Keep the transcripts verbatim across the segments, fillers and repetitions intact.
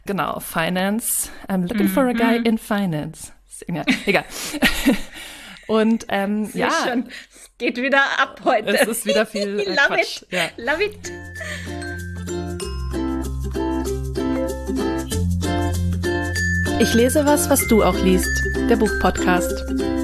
Genau, Finance. I'm looking for a guy in finance. Ja, egal. Und ähm, Sehr ja, schon. Es geht wieder ab heute. Es ist wieder viel äh, Love Quatsch. it. Ja. Love it. Ich lese was, was du auch liest. Der Buchpodcast.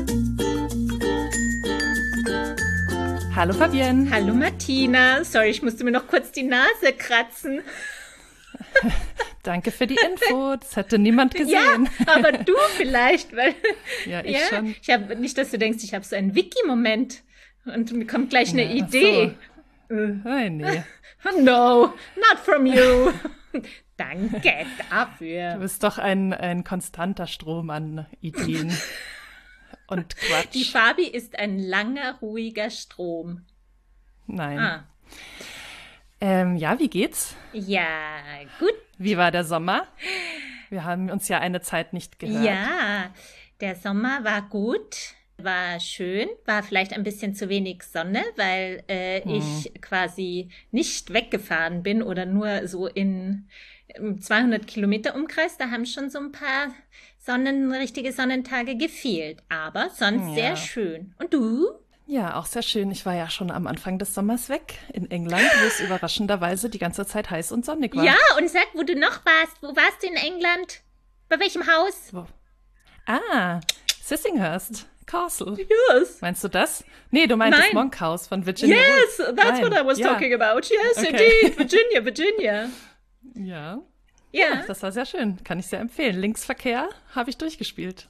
Hallo Fabienne. Hallo Martina. Sorry, ich musste mir noch kurz die Nase kratzen. Danke für die Info. Das hätte niemand gesehen. Ja, aber du vielleicht, weil ja, ich ja, schon. Ich habe nicht, dass du denkst, ich habe so einen Wiki-Moment und mir kommt gleich eine Ja, Idee. So. Nein, nee. No, not from you. Danke dafür. Du bist doch ein, ein konstanter Strom an Ideen und Quatsch. Die Fabi ist ein langer, ruhiger Strom. Nein. Ah. Ähm, ja, wie geht's? Ja, gut. Wie war der Sommer? Wir haben uns ja eine Zeit nicht gehört. Ja, der Sommer war gut, war schön, war vielleicht ein bisschen zu wenig Sonne, weil äh, hm. ich quasi nicht weggefahren bin oder nur so in zweihundert Kilometer Umkreis. Da haben schon so ein paar Sonnen, richtige Sonnentage gefehlt, aber sonst ja. sehr schön. Und du? Ja, auch sehr schön. Ich war ja schon am Anfang des Sommers weg in England, wo es überraschenderweise die ganze Zeit heiß und sonnig war. Ja, und sag, wo du noch warst. Wo warst du in England? Bei welchem Haus? Wo? Ah, Sissinghurst Castle. Yes. Meinst du das? Nee, du meintest Nein. Monk House von Virginia Yes, Woolf. that's Nein. what I was ja. talking about. Yes, Okay. indeed. Virginia, Virginia. Ja. Ja. ja, das war sehr schön. Kann ich sehr empfehlen. Linksverkehr habe ich durchgespielt.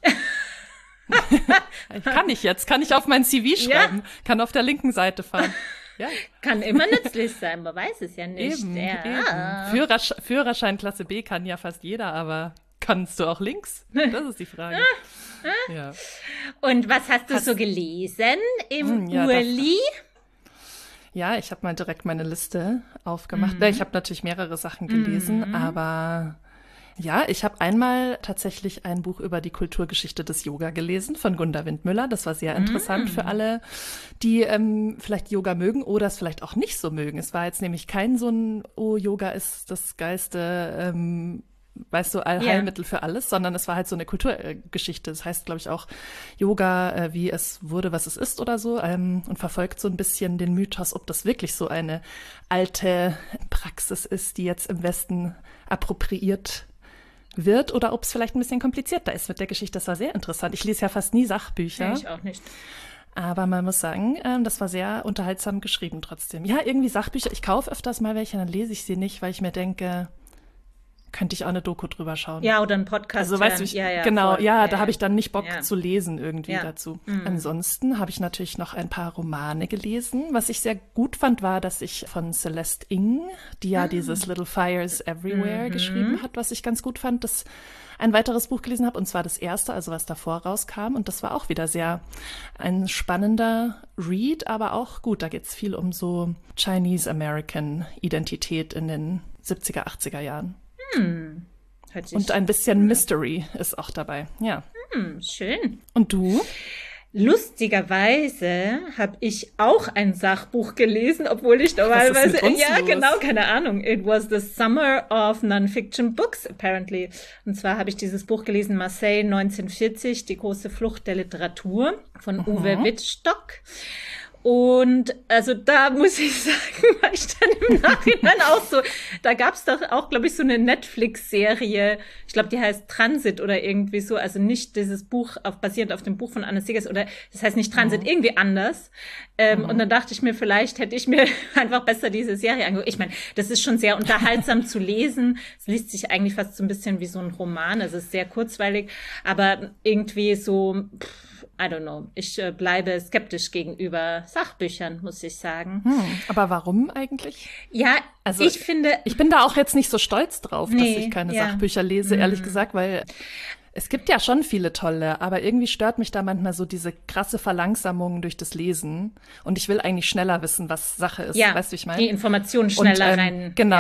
Kann ich jetzt, kann ich auf mein C V schreiben, ja. kann auf der linken Seite fahren. Ja. Kann immer nützlich sein, man weiß es ja nicht. Eben, ja. eben. Führersch Führerschein Klasse B kann ja fast jeder, aber kannst du auch links? Das ist die Frage. ja. Und was hast du hast so gelesen im ja, Urli? Ja, ich habe mal direkt meine Liste aufgemacht. Mhm. Ich habe natürlich mehrere Sachen gelesen, mhm. aber ja, ich habe einmal tatsächlich ein Buch über die Kulturgeschichte des Yoga gelesen von Gunda Windmüller. Das war sehr interessant mm. für alle, die ähm, vielleicht Yoga mögen oder es vielleicht auch nicht so mögen. Es war jetzt nämlich kein so ein, oh, Yoga ist das geilste, ähm, weißt du, Allheilmittel yeah. für alles, sondern es war halt so eine Kulturgeschichte. Das heißt, glaube ich, auch Yoga, äh, wie es wurde, was es ist oder so, ähm, und verfolgt so ein bisschen den Mythos, ob das wirklich so eine alte Praxis ist, die jetzt im Westen appropriiert wird oder ob es vielleicht ein bisschen komplizierter ist mit der Geschichte. Das war sehr interessant. Ich lese ja fast nie Sachbücher. Nee, ich auch nicht. Aber man muss sagen, ähm, das war sehr unterhaltsam geschrieben trotzdem. Ja, irgendwie Sachbücher. Ich kaufe öfters mal welche, dann lese ich sie nicht, weil ich mir denke, könnte ich auch eine Doku drüber schauen. Ja, oder einen Podcast. Also weißt du, ich, ja, ja, genau, voll. ja, ja, da habe ich dann nicht Bock ja. zu lesen irgendwie ja. dazu. Mhm. Ansonsten habe ich natürlich noch ein paar Romane gelesen. Was ich sehr gut fand, war, dass ich von Celeste Ng, die ja ah. dieses Little Fires Everywhere mhm. geschrieben hat, was ich ganz gut fand, dass ein weiteres Buch gelesen habe, und zwar das erste, also was davor rauskam. Und das war auch wieder sehr ein spannender Read, aber auch gut. Da geht es viel um so Chinese-American-Identität in den siebziger, achtziger Jahren. Hm. Und ein bisschen Mystery ist auch dabei, ja. Hm, schön. Und du? Lustigerweise habe ich auch ein Sachbuch gelesen, obwohl ich normalerweise, ja los? genau, keine Ahnung. It was the summer of non-fiction books, apparently. Und zwar habe ich dieses Buch gelesen, Marseille neunzehnhundertvierzig, die große Flucht der Literatur von mhm. Uwe Wittstock. Und also da muss ich sagen, war ich dann im Nachhinein auch so, da gab's doch auch, glaube ich, so eine Netflix-Serie, ich glaube, die heißt Transit oder irgendwie so, also nicht dieses Buch auf, basierend auf dem Buch von Anna Seghers oder das heißt nicht Transit, mhm. irgendwie anders. Ähm, mhm. Und dann dachte ich mir, vielleicht hätte ich mir einfach besser diese Serie angeguckt. Ich meine, das ist schon sehr unterhaltsam zu lesen. Es liest sich eigentlich fast so ein bisschen wie so ein Roman, also es ist sehr kurzweilig, aber irgendwie so, pff, I don't know. Ich äh, bleibe skeptisch gegenüber Sachbüchern, muss ich sagen. Hm, aber warum eigentlich? Ja, also ich finde... Ich bin da auch jetzt nicht so stolz drauf, nee, dass ich keine ja. Sachbücher lese, hm. ehrlich gesagt, weil es gibt ja schon viele tolle, aber irgendwie stört mich da manchmal so diese krasse Verlangsamung durch das Lesen. Und ich will eigentlich schneller wissen, was Sache ist. Ja, weißt du, wie ich meine? die Informationen schneller Und, ähm, rein. Genau. Ja.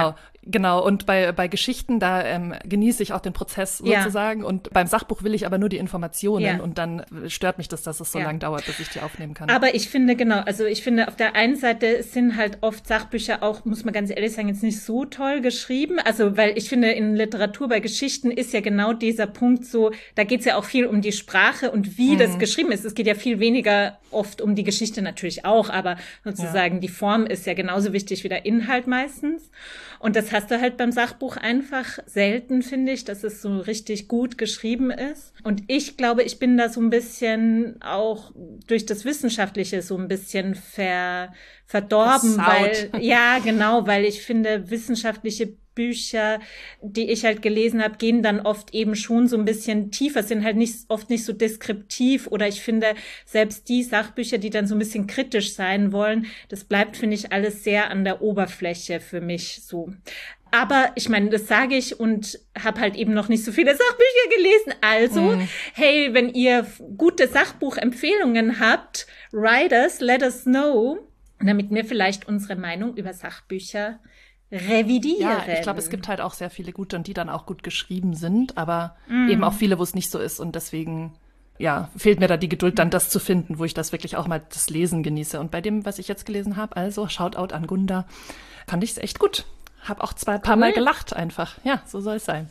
Genau, und bei, bei Geschichten, da ähm, genieße ich auch den Prozess sozusagen. Ja. Und beim Sachbuch will ich aber nur die Informationen ja. und dann stört mich das, dass es so ja. lang dauert, bis ich die aufnehmen kann. Aber ich finde, genau, also ich finde, auf der einen Seite sind halt oft Sachbücher auch, muss man ganz ehrlich sagen, jetzt nicht so toll geschrieben. Also, weil ich finde, in Literatur bei Geschichten ist ja genau dieser Punkt so, da geht es ja auch viel um die Sprache und wie mhm. das geschrieben ist. Es geht ja viel weniger oft um die Geschichte natürlich auch, aber sozusagen ja. die Form ist ja genauso wichtig wie der Inhalt meistens. Und das hast du halt beim Sachbuch einfach selten, finde ich, dass es so richtig gut geschrieben ist. Und ich glaube, ich bin da so ein bisschen auch durch das Wissenschaftliche so ein bisschen ver, verdorben, Versaut. weil, ja, genau, weil ich finde, wissenschaftliche Bücher, die ich halt gelesen habe, gehen dann oft eben schon so ein bisschen tiefer, sind halt nicht oft nicht so deskriptiv oder ich finde, selbst die Sachbücher, die dann so ein bisschen kritisch sein wollen, das bleibt, finde ich, alles sehr an der Oberfläche für mich so. Aber ich meine, das sage ich und habe halt eben noch nicht so viele Sachbücher gelesen. Also, mm. hey, wenn ihr gute Sachbuchempfehlungen habt, write us, let us know, damit wir vielleicht unsere Meinung über Sachbücher revidieren. Ja, ich glaube, es gibt halt auch sehr viele gute und die dann auch gut geschrieben sind, aber mm. eben auch viele, wo es nicht so ist und deswegen, ja, fehlt mir da die Geduld, dann das zu finden, wo ich das wirklich auch mal das Lesen genieße. Und bei dem, was ich jetzt gelesen habe, also Shoutout an Gunda, fand ich es echt gut. Hab auch zwei, cool. paar Mal gelacht einfach. Ja, so soll es sein.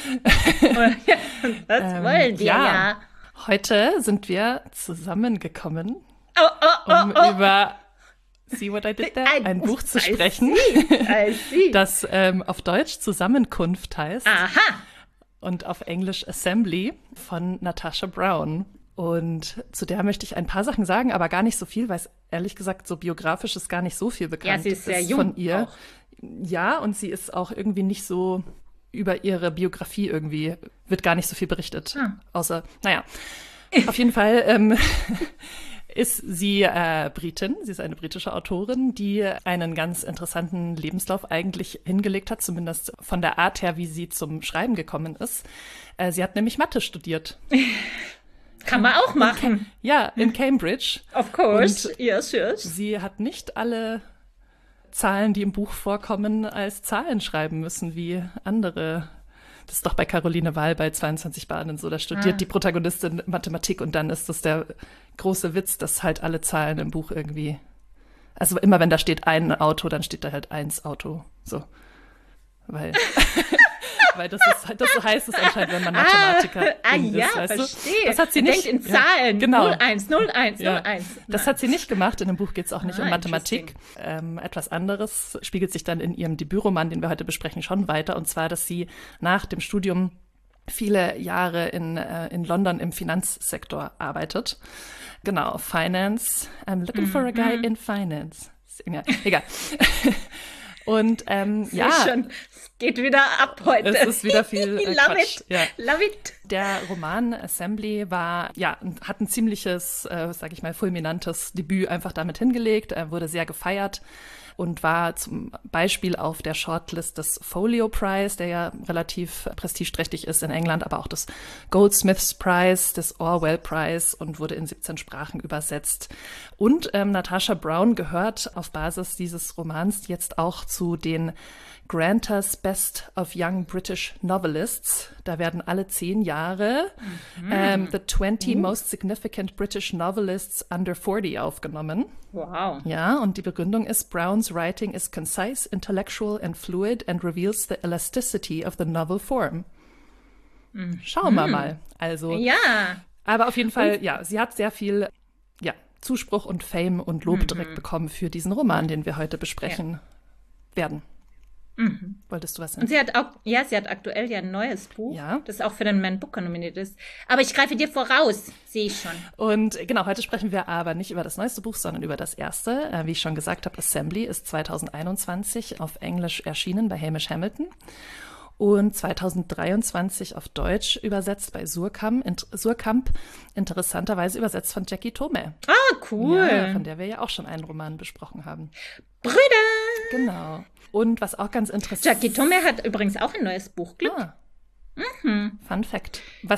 Ja, das ähm, wollen wir ja. ja. Heute sind wir zusammengekommen, oh, oh, oh, um oh. über See What I Did There? Ein, ein Buch zu sprechen, I see, I see. das ähm, auf Deutsch Zusammenkunft heißt. Aha. Und auf Englisch Assembly von Natasha Brown. Und zu der möchte ich ein paar Sachen sagen, aber gar nicht so viel, weil es ehrlich gesagt so biografisch ist gar nicht so viel bekannt ja, sie ist sehr ist jung von ihr. Auch. Ja, und sie ist auch irgendwie nicht so über ihre Biografie irgendwie, wird gar nicht so viel berichtet. Ah. Außer, naja, auf jeden Fall ähm, ist sie äh, Britin. Sie ist eine britische Autorin, die einen ganz interessanten Lebenslauf eigentlich hingelegt hat, zumindest von der Art her, wie sie zum Schreiben gekommen ist. Äh, sie hat nämlich Mathe studiert. Kann man auch machen. In, ja, in Cambridge. Of course, und yes, yes. Sie hat nicht alle Zahlen, die im Buch vorkommen, als Zahlen schreiben müssen, wie andere. Das ist doch bei Caroline Wahl bei zweiundzwanzig Bahnen so. Da studiert ah. die Protagonistin Mathematik und dann ist das der große Witz, dass halt alle Zahlen im Buch irgendwie, also immer wenn da steht ein Auto, dann steht da halt eins Auto, so. Weil, weil das ist halt, das so heißt es anscheinend, wenn man Mathematiker ah, ah, ja, ist, weißt verstehe. du? Das hat sie nicht. Denkt in Zahlen. Ja, genau. null eins, null eins, ja. null eins. Das hat sie nicht gemacht. In dem Buch geht es auch nicht ah, um Mathematik. Ähm, etwas anderes spiegelt sich dann in ihrem Debütroman, den wir heute besprechen, schon weiter. Und zwar, dass sie nach dem Studium viele Jahre in, äh, in London im Finanzsektor arbeitet. Genau, Finance. I'm looking mm, for a guy mm. in finance. Ja, egal. Und ähm, ja, schon. Es geht wieder ab heute. Es ist wieder viel äh, Love Quatsch. it, ja. love it. Der Roman Assembly war, ja, hat ein ziemliches, äh, sag ich mal, fulminantes Debüt einfach damit hingelegt. Er wurde sehr gefeiert und war zum Beispiel auf der Shortlist des Folio Prize, der ja relativ prestigeträchtig ist in England, aber auch des Goldsmiths Prize, des Orwell Prize und wurde in siebzehn Sprachen übersetzt. Und ähm, Natasha Brown gehört auf Basis dieses Romans jetzt auch zu den Granters Best of Young British Novelists. Da werden alle zehn Jahre mhm. ähm, The twenty uh. Most Significant British Novelists Under forty aufgenommen. Wow. Ja, und die Begründung ist, Brown's writing is concise, intellectual and fluid and reveals the elasticity of the novel form. Mhm. Schauen wir mal. Also, ja. Aber auf jeden Fall, ja, sie hat sehr viel ja, Zuspruch und Fame und Lob mhm. direkt bekommen für diesen Roman, den wir heute besprechen ja. werden. Mhm. Wolltest du was sagen? Und sie hat auch, ja, sie hat aktuell ja ein neues Buch, ja. das auch für den Man Booker nominiert ist. Aber ich greife dir voraus, sehe ich schon. Und genau, heute sprechen wir aber nicht über das neueste Buch, sondern über das erste. Äh, wie ich schon gesagt habe, Assembly ist zwanzig einundzwanzig auf Englisch erschienen bei Hamish Hamilton und zwanzig dreiundzwanzig auf Deutsch übersetzt bei Surkamp, int- Surkamp interessanterweise übersetzt von Jackie Tome. Ah, cool. Ja, von der wir ja auch schon einen Roman besprochen haben. Brüder! Genau. Und was auch ganz interessant Jackie Tome hat übrigens auch ein neues Buch, Glück. Ah. Mhm. Fun Fact. Was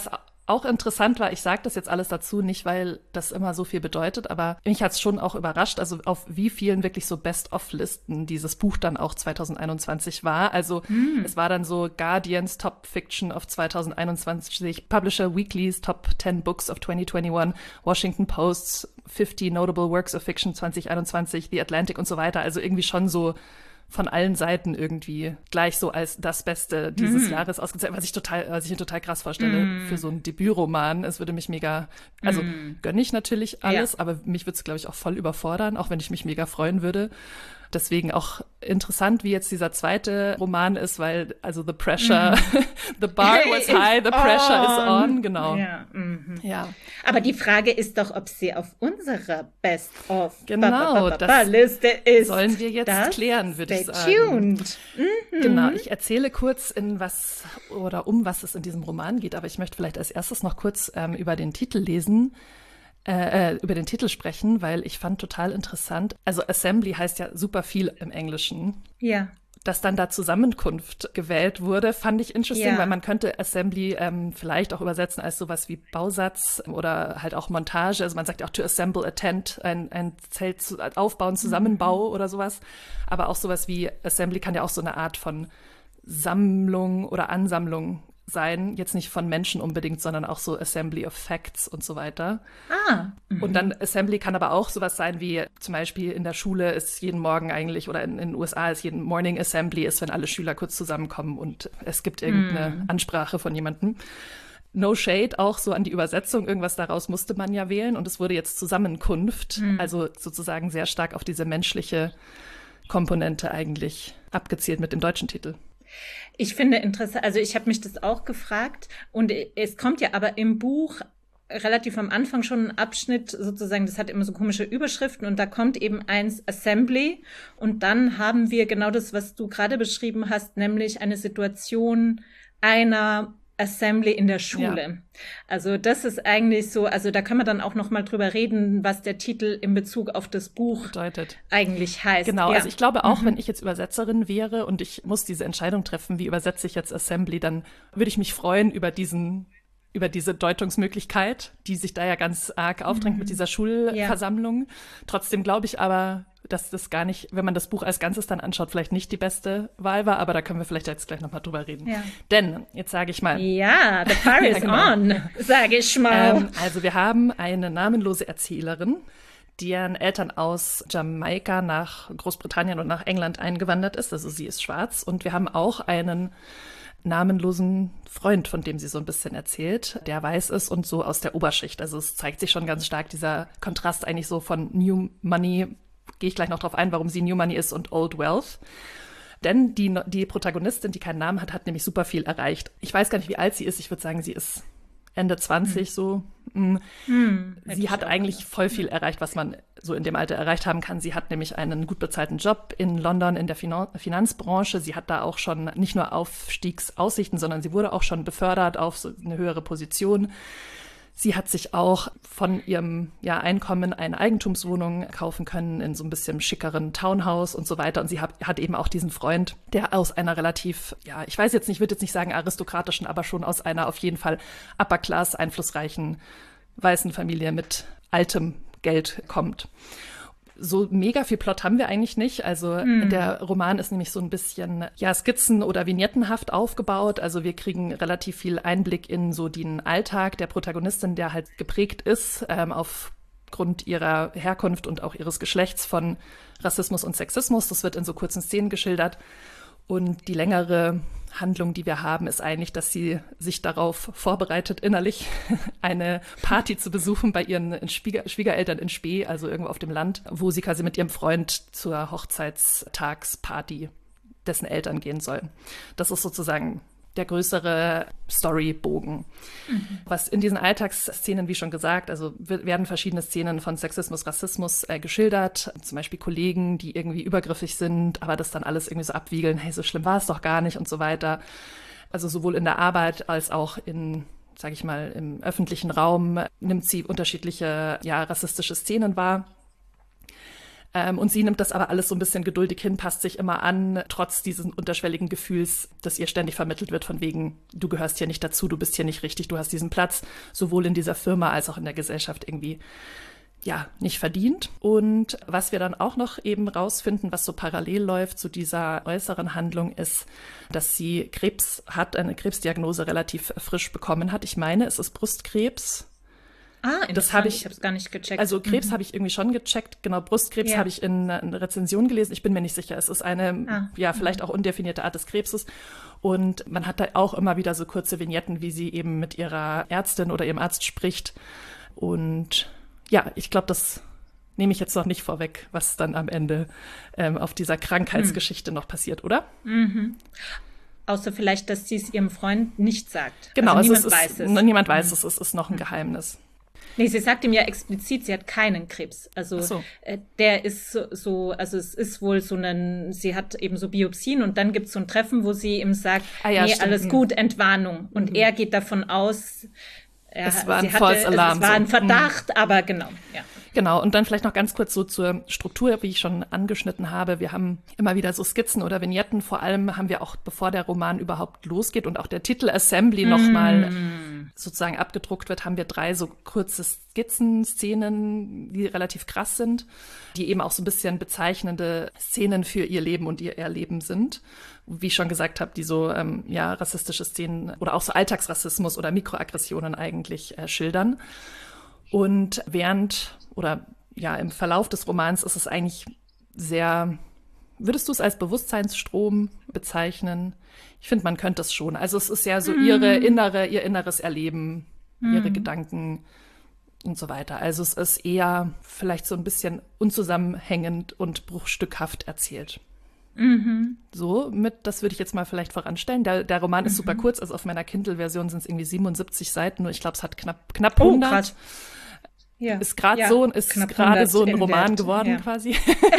auch interessant war, ich sage das jetzt alles dazu, nicht weil das immer so viel bedeutet, aber mich hat es schon auch überrascht, also auf wie vielen wirklich so Best-of-Listen dieses Buch dann auch zwanzig einundzwanzig war. Also mm. es war dann so Guardians Top Fiction of zwanzig einundzwanzig, Publisher Weekly's Top ten Books of twenty twenty-one, Washington Post's fifty Notable Works of Fiction zwanzig einundzwanzig, The Atlantic und so weiter. Also irgendwie schon so von allen Seiten irgendwie gleich so als das Beste dieses mm. Jahres ausgezeichnet, was ich total, was ich mir total krass vorstelle mm. für so einen Debütroman. Es würde mich mega, also mm. gönne ich natürlich alles, ja. aber mich würde es, glaube ich, auch voll überfordern, auch wenn ich mich mega freuen würde. Deswegen auch interessant, wie jetzt dieser zweite Roman ist, weil also the pressure, mm. the bar was high, the pressure is on, genau. Ja, mm-hmm. ja. Aber die Frage ist doch, ob sie auf unserer Best-of genau, Liste ist. Sollen wir jetzt das klären, würde ich sagen. Stay tuned. Mm-hmm. Genau, ich erzähle kurz, in was oder um was es in diesem Roman geht, aber ich möchte vielleicht als erstes noch kurz ähm, über den Titel lesen. Äh, über den Titel sprechen, weil ich fand total interessant. Also Assembly heißt ja super viel im Englischen. Ja. Dass dann da Zusammenkunft gewählt wurde, fand ich interesting, ja. weil man könnte Assembly ähm, vielleicht auch übersetzen als sowas wie Bausatz oder halt auch Montage. Also man sagt ja auch to assemble a tent, ein, ein Zelt zu, aufbauen, Zusammenbau mhm. oder sowas. Aber auch sowas wie Assembly kann ja auch so eine Art von Sammlung oder Ansammlung sein, jetzt nicht von Menschen unbedingt, sondern auch so Assembly of Facts und so weiter. Ah. Mhm. Und dann Assembly kann aber auch sowas sein wie zum Beispiel in der Schule ist jeden Morgen eigentlich oder in, in den U S A ist jeden Morning Assembly ist, wenn alle Schüler kurz zusammenkommen und es gibt irgendeine mhm. Ansprache von jemandem. No Shade auch so an die Übersetzung, irgendwas daraus musste man ja wählen und es wurde jetzt Zusammenkunft, mhm. also sozusagen sehr stark auf diese menschliche Komponente eigentlich abgezielt mit dem deutschen Titel. Ich finde interessant, also ich habe mich das auch gefragt und es kommt ja aber im Buch relativ am Anfang schon ein Abschnitt sozusagen, das hat immer so komische Überschriften und da kommt eben eins Assembly und dann haben wir genau das, was du gerade beschrieben hast, nämlich eine Situation einer Assembly in der Schule. Ja. Also das ist eigentlich so, also da kann man dann auch noch mal drüber reden, was der Titel in Bezug auf das Buch bedeutet. Eigentlich heißt. Genau, ja. also ich glaube auch, mhm. wenn ich jetzt Übersetzerin wäre und ich muss diese Entscheidung treffen, wie übersetze ich jetzt Assembly, dann würde ich mich freuen über diesen über diese Deutungsmöglichkeit, die sich da ja ganz arg aufdrängt mhm. mit dieser Schulversammlung. Ja. Trotzdem glaube ich aber, dass das gar nicht, wenn man das Buch als Ganzes dann anschaut, vielleicht nicht die beste Wahl war, aber da können wir vielleicht jetzt gleich nochmal drüber reden. Ja. Denn, jetzt sage ich mal. Ja, the fire is ja, genau. on, sage ich mal. Ähm, also wir haben eine namenlose Erzählerin, deren Eltern aus Jamaika nach Großbritannien und nach England eingewandert ist. Also sie ist schwarz. Und wir haben auch einen namenlosen Freund, von dem sie so ein bisschen erzählt, der weiß ist und so aus der Oberschicht. Also es zeigt sich schon ganz stark dieser Kontrast eigentlich so von New Money, gehe ich gleich noch drauf ein, warum sie New Money ist und Old Wealth. Denn die, die Protagonistin, die keinen Namen hat, hat nämlich super viel erreicht. Ich weiß gar nicht, wie alt sie ist. Ich würde sagen, sie ist Ende zwanzig hm. so. Hm. Sie hat eigentlich voll viel erreicht, was man so in dem Alter erreicht haben kann. Sie hat nämlich einen gut bezahlten Job in London in der Finan- Finanzbranche. Sie hat da auch schon nicht nur Aufstiegsaussichten, sondern sie wurde auch schon befördert auf so eine höhere Position. Sie hat sich auch von ihrem ja, Einkommen eine Eigentumswohnung kaufen können in so ein bisschen schickeren Townhouse und so weiter. Und sie hat, hat eben auch diesen Freund, der aus einer relativ, ja, ich weiß jetzt nicht, ich würde jetzt nicht sagen aristokratischen, aber schon aus einer auf jeden Fall Upper-Class einflussreichen weißen Familie mit altem Geld kommt. So mega viel Plot haben wir eigentlich nicht. Also hm. der Roman ist nämlich so ein bisschen ja skizzen- oder vignettenhaft aufgebaut. Also wir kriegen relativ viel Einblick in so den Alltag der Protagonistin, der halt geprägt ist ähm, aufgrund ihrer Herkunft und auch ihres Geschlechts von Rassismus und Sexismus. Das wird in so kurzen Szenen geschildert. Und die längere Handlung, die wir haben, ist eigentlich, dass sie sich darauf vorbereitet, innerlich eine Party zu besuchen bei ihren Schwieger- Schwiegereltern in Spee, also irgendwo auf dem Land, wo sie quasi mit ihrem Freund zur Hochzeitstagsparty dessen Eltern gehen soll. Das ist sozusagen der größere Storybogen. Mhm. Was in diesen Alltagsszenen, wie schon gesagt, also werden verschiedene Szenen von Sexismus, Rassismus äh, geschildert. Zum Beispiel Kollegen, die irgendwie übergriffig sind, aber das dann alles irgendwie so abwiegeln, hey, so schlimm war es doch gar nicht und so weiter. Also sowohl in der Arbeit als auch in, sage ich mal, im öffentlichen Raum nimmt sie unterschiedliche, ja, rassistische Szenen wahr. Ähm, und sie nimmt das aber alles so ein bisschen geduldig hin, passt sich immer an, trotz dieses unterschwelligen Gefühls, das ihr ständig vermittelt wird von wegen, du gehörst hier nicht dazu, du bist hier nicht richtig, du hast diesen Platz, sowohl in dieser Firma als auch in der Gesellschaft irgendwie, ja, nicht verdient. Und was wir dann auch noch eben rausfinden, was so parallel läuft zu dieser äußeren Handlung, ist, dass sie Krebs hat, eine Krebsdiagnose relativ frisch bekommen hat. Ich meine, es ist Brustkrebs. Ah, das habe ich, ich habe es gar nicht gecheckt. Also Krebs mhm. habe ich irgendwie schon gecheckt. Genau, Brustkrebs ja. habe ich in einer Rezension gelesen. Ich bin mir nicht sicher. Es ist eine, ah. ja, vielleicht auch undefinierte Art des Krebses. Und man hat da auch immer wieder so kurze Vignetten, wie sie eben mit ihrer Ärztin oder ihrem Arzt spricht. Und ja, ich glaube, das nehme ich jetzt noch nicht vorweg, was dann am Ende ähm, auf dieser Krankheitsgeschichte hm. noch passiert, oder? Mhm. Außer vielleicht, dass sie es ihrem Freund nicht sagt. Genau, also niemand es ist, weiß es. Niemand weiß mhm. es, es ist noch ein Geheimnis. Nee, sie sagt ihm ja explizit, sie hat keinen Krebs. Also so. äh, der ist so, so, also es ist wohl so ein, sie hat eben so Biopsien und dann gibt es so ein Treffen, wo sie ihm sagt, ah, ja, nee, stimmt. alles gut, Entwarnung. Und mhm. er geht davon aus, er, es war ein sie hatte, False Alarm. Es war ein so. Verdacht, mhm. aber genau, ja. Genau, und dann vielleicht noch ganz kurz so zur Struktur, wie ich schon angeschnitten habe. Wir haben immer wieder so Skizzen oder Vignetten. Vor allem haben wir auch, bevor der Roman überhaupt losgeht und auch der Titel Assembly mm. nochmal sozusagen abgedruckt wird, haben wir drei so kurze Skizzen, Szenen, die relativ krass sind, die eben auch so ein bisschen bezeichnende Szenen für ihr Leben und ihr Erleben sind. Wie ich schon gesagt habe, die so ähm, ja rassistische Szenen oder auch so Alltagsrassismus oder Mikroaggressionen eigentlich äh, schildern. Und während oder ja im Verlauf des Romans ist es eigentlich sehr, würdest du es als Bewusstseinsstrom bezeichnen? Ich finde, man könnte es schon. Also es ist ja so mm. ihre innere, ihr inneres Erleben, mm. ihre Gedanken und so weiter. Also es ist eher vielleicht so ein bisschen unzusammenhängend und bruchstückhaft erzählt. Mhm. So, mit, das würde ich jetzt mal vielleicht voranstellen. Der, der Roman ist mhm. super kurz, also auf meiner Kindle-Version sind es irgendwie siebenundsiebzig Seiten, nur ich glaube, es hat knapp, knapp hundert. Oh, krass. Ja. Ist gerade ja, so, ist gerade so ein Roman Wert. geworden ja. quasi.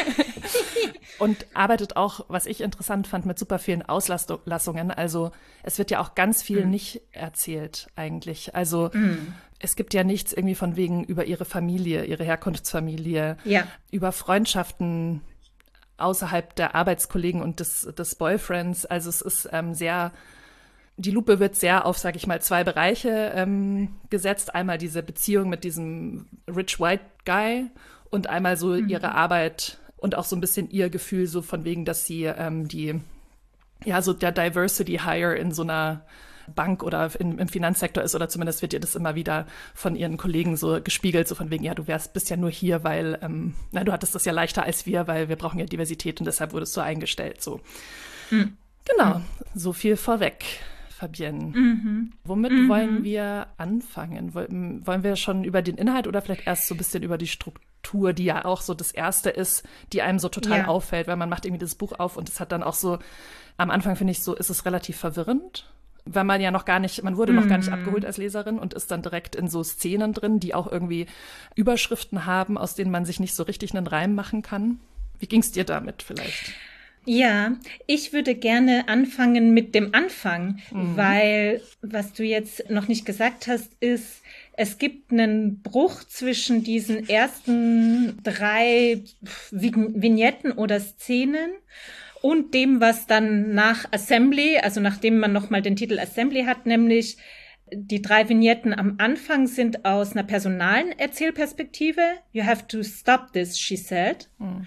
Und arbeitet auch, was ich interessant fand, mit super vielen Auslassungen. Also es wird ja auch ganz viel mhm. nicht erzählt eigentlich. Also mhm. es gibt ja nichts irgendwie von wegen über ihre Familie, ihre Herkunftsfamilie, ja. über Freundschaften außerhalb der Arbeitskollegen und des, des Boyfriends. Also es ist ähm, sehr, die Lupe wird sehr auf, sage ich mal, zwei Bereiche ähm, gesetzt. Einmal diese Beziehung mit diesem Rich White Guy und einmal so mhm. ihre Arbeit und auch so ein bisschen ihr Gefühl so von wegen, dass sie ähm, die, ja, so der Diversity Hire in so einer Bank oder in, im Finanzsektor ist, oder zumindest wird ihr das immer wieder von ihren Kollegen so gespiegelt, so von wegen, ja, du wärst, bist ja nur hier, weil, ähm, na, du hattest das ja leichter als wir, weil wir brauchen ja Diversität und deshalb wurdest du eingestellt, so. Mhm. Genau, mhm. so viel vorweg, Fabienne. Mhm. Womit mhm. wollen wir anfangen? Wollen, wollen wir schon über den Inhalt oder vielleicht erst so ein bisschen über die Struktur, die ja auch so das Erste ist, die einem so total ja. auffällt, weil man macht irgendwie das Buch auf und es hat dann auch so, am Anfang finde ich so, ist es relativ verwirrend, weil man ja noch gar nicht, man wurde mm. noch gar nicht abgeholt als Leserin und ist dann direkt in so Szenen drin, die auch irgendwie Überschriften haben, aus denen man sich nicht so richtig einen Reim machen kann. Wie ging's dir damit vielleicht? Ja, ich würde gerne anfangen mit dem Anfang, mm. weil was du jetzt noch nicht gesagt hast, ist, es gibt einen Bruch zwischen diesen ersten drei Vignetten oder Szenen und dem, was dann nach Assembly, also nachdem man nochmal den Titel Assembly hat, nämlich die drei Vignetten am Anfang sind aus einer personalen Erzählperspektive. You have to stop this, she said. Mhm.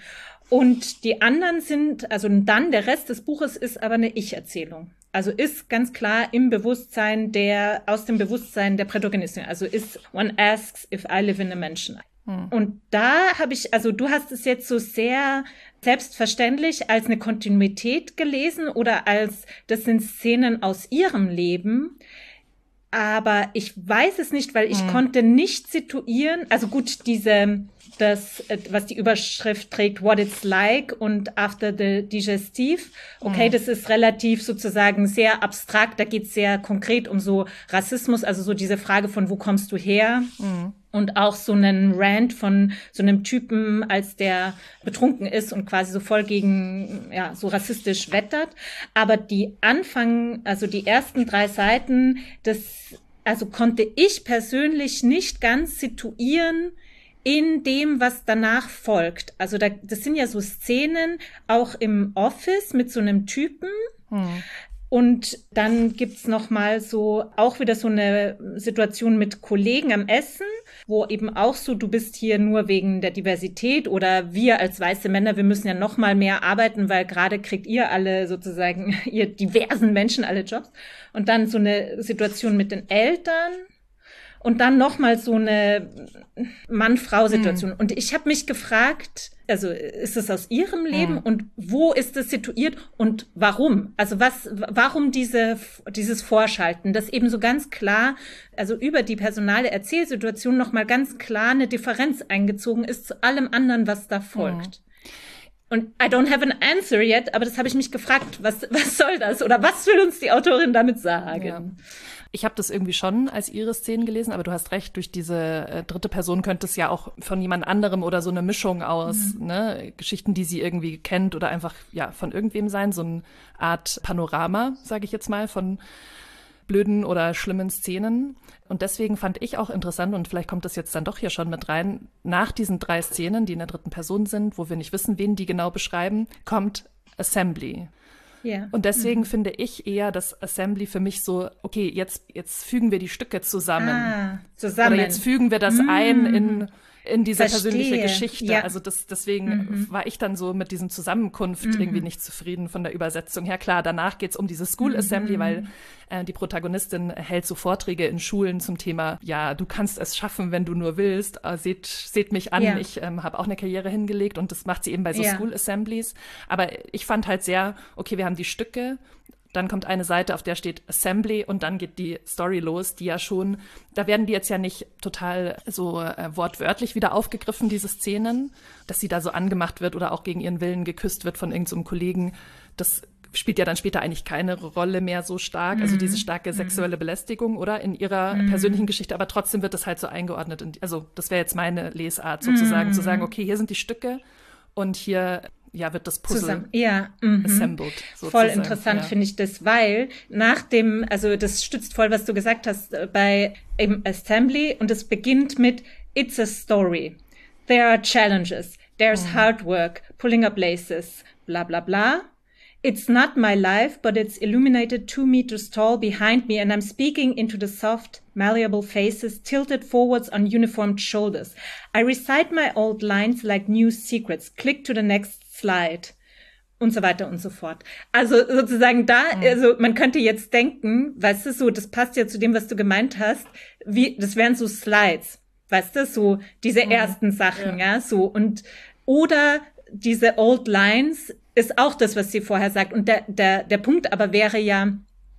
Und die anderen sind, also dann der Rest des Buches ist aber eine Ich-Erzählung. Also ist ganz klar im Bewusstsein der, aus dem Bewusstsein der Protagonistin. Also ist one asks if I live in a mansion. Hm. Und da habe ich, also du hast es jetzt so sehr selbstverständlich als eine Kontinuität gelesen oder als, das sind Szenen aus ihrem Leben. Aber ich weiß es nicht, weil ich hm. konnte nicht situieren, also gut, diese, das, was die Überschrift trägt, What It's Like und After the Digestive. Okay, hm. das ist relativ sozusagen sehr abstrakt, da geht es sehr konkret um so Rassismus, also so diese Frage von, wo kommst du her? Hm. Und auch so einen Rant von so einem Typen, als der betrunken ist und quasi so voll gegen, ja, so rassistisch wettert. Aber die Anfang, also die ersten drei Seiten, das, also konnte ich persönlich nicht ganz situieren, in dem, was danach folgt. Also da, das sind ja so Szenen, auch im Office mit so einem Typen. Hm. Und dann gibt's noch mal so, auch wieder so eine Situation mit Kollegen am Essen, wo eben auch so, du bist hier nur wegen der Diversität oder wir als weiße Männer, wir müssen ja noch mal mehr arbeiten, weil gerade kriegt ihr alle sozusagen, ihr diversen Menschen alle Jobs. Und dann so eine Situation mit den Eltern. Und dann noch mal so eine Mann-Frau-Situation. Mhm. Und ich habe mich gefragt, also ist es aus ihrem Leben mhm. und wo ist es situiert und warum? Also was, warum diese, dieses Vorschalten, das eben so ganz klar, also über die personale Erzählsituation noch mal ganz klar eine Differenz eingezogen ist zu allem anderen, was da folgt. Mhm. Und I don't have an answer yet, aber das habe ich mich gefragt, was, was soll das? Oder was will uns die Autorin damit sagen? Ja. Ich habe das irgendwie schon als ihre Szenen gelesen, aber du hast recht, durch diese äh, dritte Person könnte es ja auch von jemand anderem oder so eine Mischung aus mhm. ne, Geschichten, die sie irgendwie kennt oder einfach ja von irgendwem sein, so eine Art Panorama, sage ich jetzt mal, von blöden oder schlimmen Szenen. Und deswegen fand ich auch interessant, und vielleicht kommt das jetzt dann doch hier schon mit rein, nach diesen drei Szenen, die in der dritten Person sind, wo wir nicht wissen, wen die genau beschreiben, kommt Assembly. Yeah. Und deswegen mhm. finde ich eher das Assembly für mich so, okay, jetzt, jetzt fügen wir die Stücke zusammen. Ah, zusammen. Oder jetzt fügen wir das mm. ein in, in diese Verstehe. persönliche Geschichte. Ja. Also das, deswegen mhm. war ich dann so mit diesem Zusammenkunft mhm. irgendwie nicht zufrieden von der Übersetzung her. Klar, danach geht's um diese School Assembly, mhm. weil äh, die Protagonistin hält so Vorträge in Schulen zum Thema, ja, du kannst es schaffen, wenn du nur willst. Äh, seht, seht mich an, ja. ich ähm, habe auch eine Karriere hingelegt, und das macht sie eben bei so ja. School Assemblies. Aber ich fand halt sehr, okay, wir haben die Stücke, dann kommt eine Seite, auf der steht Assembly, und dann geht die Story los, die ja schon, da werden die jetzt ja nicht total so äh, wortwörtlich wieder aufgegriffen, diese Szenen, dass sie da so angemacht wird oder auch gegen ihren Willen geküsst wird von irgendeinem so Kollegen. Das spielt ja dann später eigentlich keine Rolle mehr so stark, mhm. also diese starke sexuelle Belästigung, oder, in ihrer mhm. persönlichen Geschichte, aber trotzdem wird das halt so eingeordnet. In, also das wäre jetzt meine Lesart sozusagen, mhm. zu sagen, okay, hier sind die Stücke und hier ja, wird das Puzzle zusammen. Ja, mhm. assembled. Sozusagen. Voll interessant ja. finde ich das, weil nach dem, also das stützt voll, was du gesagt hast, bei eben Assembly, und es beginnt mit It's a story. There are challenges. There's mhm. hard work, pulling up laces, bla bla bla. It's not my life, but it's illuminated two meters tall behind me, and I'm speaking into the soft, malleable faces tilted forwards on uniformed shoulders. I recite my old lines like new secrets. Click to the next slide. Und so weiter und so fort. Also sozusagen da, mhm. also man könnte jetzt denken, weißt du, so, das passt ja zu dem, was du gemeint hast, wie, das wären so Slides, weißt du, so diese mhm. ersten Sachen, ja. ja, so, und, oder diese Old Lines ist auch das, was sie vorher sagt. Und der, der, der Punkt aber wäre ja,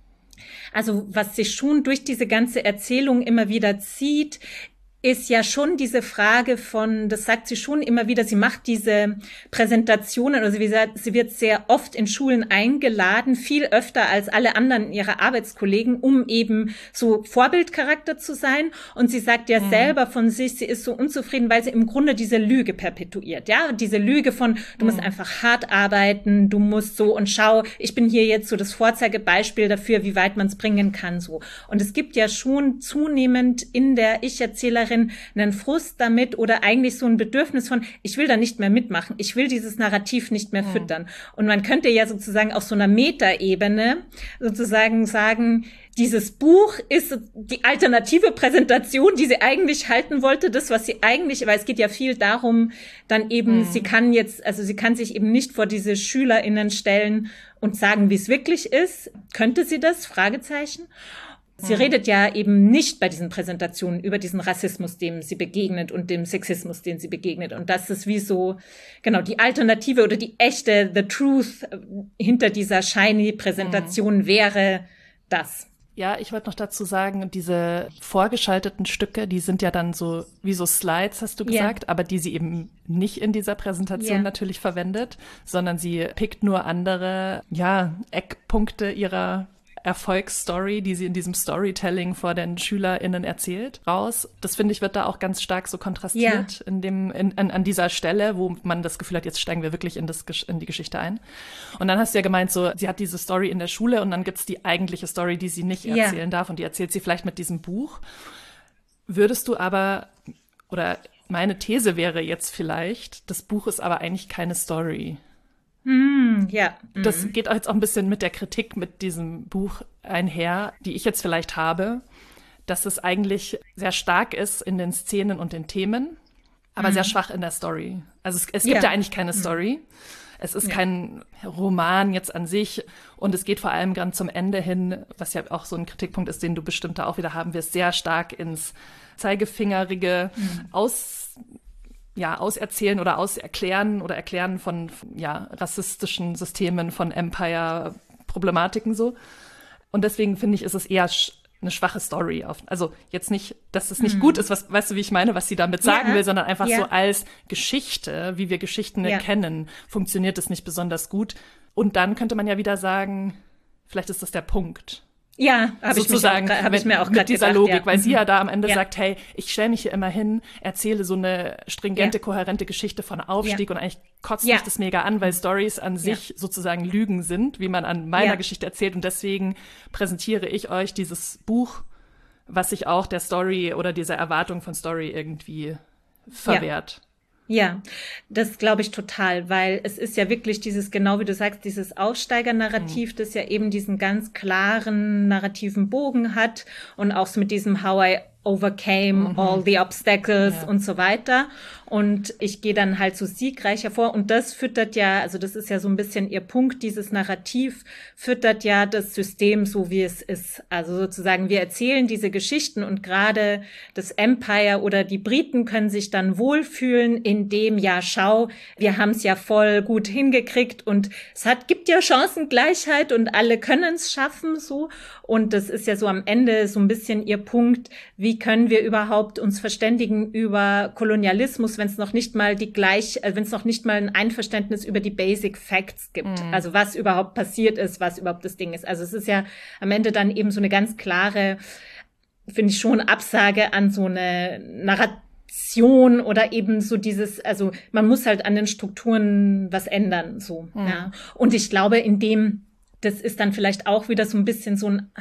also was sich schon durch diese ganze Erzählung immer wieder zieht, ist ja schon diese Frage von, das sagt sie schon immer wieder, sie macht diese Präsentationen, also wie gesagt, sie wird sehr oft in Schulen eingeladen, viel öfter als alle anderen ihrer Arbeitskollegen, um eben so Vorbildcharakter zu sein. Und sie sagt ja mhm. selber von sich, sie ist so unzufrieden, weil sie im Grunde diese Lüge perpetuiert, ja, diese Lüge von, du mhm. musst einfach hart arbeiten, du musst so, und schau, ich bin hier jetzt so das Vorzeigebeispiel dafür, wie weit man es bringen kann, so. Und es gibt ja schon zunehmend in der Ich-Erzählerin einen Frust damit oder eigentlich so ein Bedürfnis von, ich will da nicht mehr mitmachen, ich will dieses Narrativ nicht mehr mhm. füttern. Und man könnte ja sozusagen auf so einer Metaebene sozusagen sagen, dieses Buch ist die alternative Präsentation, die sie eigentlich halten wollte, das, was sie eigentlich, weil es geht ja viel darum, dann eben, mhm. sie kann jetzt, also sie kann sich eben nicht vor diese SchülerInnen stellen und sagen, wie es wirklich ist. Könnte sie das? Fragezeichen. Sie redet ja eben nicht bei diesen Präsentationen über diesen Rassismus, dem sie begegnet, und dem Sexismus, den sie begegnet. Und das ist wie so, genau, die Alternative oder die echte, the truth hinter dieser shiny Präsentation mhm. wäre das. Ja, ich wollte noch dazu sagen, diese vorgeschalteten Stücke, die sind ja dann so wie so Slides, hast du gesagt, yeah. aber die sie eben nicht in dieser Präsentation yeah. natürlich verwendet, sondern sie pickt nur andere, ja, Eckpunkte ihrer Erfolgsstory, die sie in diesem Storytelling vor den SchülerInnen erzählt, raus. Das, finde ich, wird da auch ganz stark so kontrastiert ja. in dem, in, an, an dieser Stelle, wo man das Gefühl hat, jetzt steigen wir wirklich in, das, in die Geschichte ein. Und dann hast du ja gemeint, so, sie hat diese Story in der Schule, und dann gibt's die eigentliche Story, die sie nicht erzählen ja. darf, und die erzählt sie vielleicht mit diesem Buch. Würdest du aber, oder Meine These wäre jetzt vielleicht, das Buch ist aber eigentlich keine Story. Mm, ja. Mm. Das geht jetzt auch ein bisschen mit der Kritik mit diesem Buch einher, die ich jetzt vielleicht habe, dass es eigentlich sehr stark ist in den Szenen und den Themen, aber mm. sehr schwach in der Story. Also es, es gibt ja, ja eigentlich keine mm. Story. Es ist ja. kein Roman jetzt an sich und es geht vor allem ganz zum Ende hin, was ja auch so ein Kritikpunkt ist, den du bestimmt da auch wieder haben wirst, sehr stark ins Zeigefingerige mm. aus ja, auserzählen oder auserklären oder erklären von, ja, rassistischen Systemen, von Empire-Problematiken so. Und deswegen finde ich, ist es eher sch- eine schwache Story. Auf, also jetzt nicht, dass es nicht mhm. gut ist, was, weißt du, wie ich meine, was sie damit sagen ja. will, sondern einfach ja. so als Geschichte, wie wir Geschichten ja. kennen, funktioniert es nicht besonders gut. Und dann könnte man ja wieder sagen, vielleicht ist das der Punkt. Ja, habe ich, hab ich mir auch gerade mit dieser gedacht, Logik, ja. weil sie ja da am Ende ja. sagt, hey, ich stelle mich hier immer hin, erzähle so eine stringente, ja. kohärente Geschichte von Aufstieg ja. und eigentlich kotzt ja. mich das mega an, weil Stories an sich ja. sozusagen Lügen sind, wie man an meiner ja. Geschichte erzählt und deswegen präsentiere ich euch dieses Buch, was sich auch der Story oder dieser Erwartung von Story irgendwie verwehrt. Ja. Ja, das glaube ich total, weil es ist ja wirklich dieses, genau wie du sagst, dieses Aufsteigernarrativ, mhm. das ja eben diesen ganz klaren narrativen Bogen hat und auch so mit diesem How I overcame mhm. all the obstacles ja. und so weiter. Und ich gehe dann halt so siegreich hervor. Und das füttert ja, also das ist ja so ein bisschen ihr Punkt, dieses Narrativ füttert ja das System so, wie es ist. Also sozusagen, wir erzählen diese Geschichten und gerade das Empire oder die Briten können sich dann wohlfühlen, indem, ja, schau, wir haben es ja voll gut hingekriegt und es hat, gibt ja Chancengleichheit und alle können es schaffen, so. Und das ist ja so am Ende so ein bisschen ihr Punkt, wie können wir überhaupt uns verständigen über Kolonialismus, wenn es noch nicht mal die gleich, äh, wenn es noch nicht mal ein Einverständnis über die Basic Facts gibt. Mhm. Also was überhaupt passiert ist, was überhaupt das Ding ist. Also es ist ja am Ende dann eben so eine ganz klare, finde ich schon, Absage an so eine Narration oder eben so dieses, also man muss halt an den Strukturen was ändern, so. Mhm. Ja. Und ich glaube, in dem, das ist dann vielleicht auch wieder so ein bisschen so ein,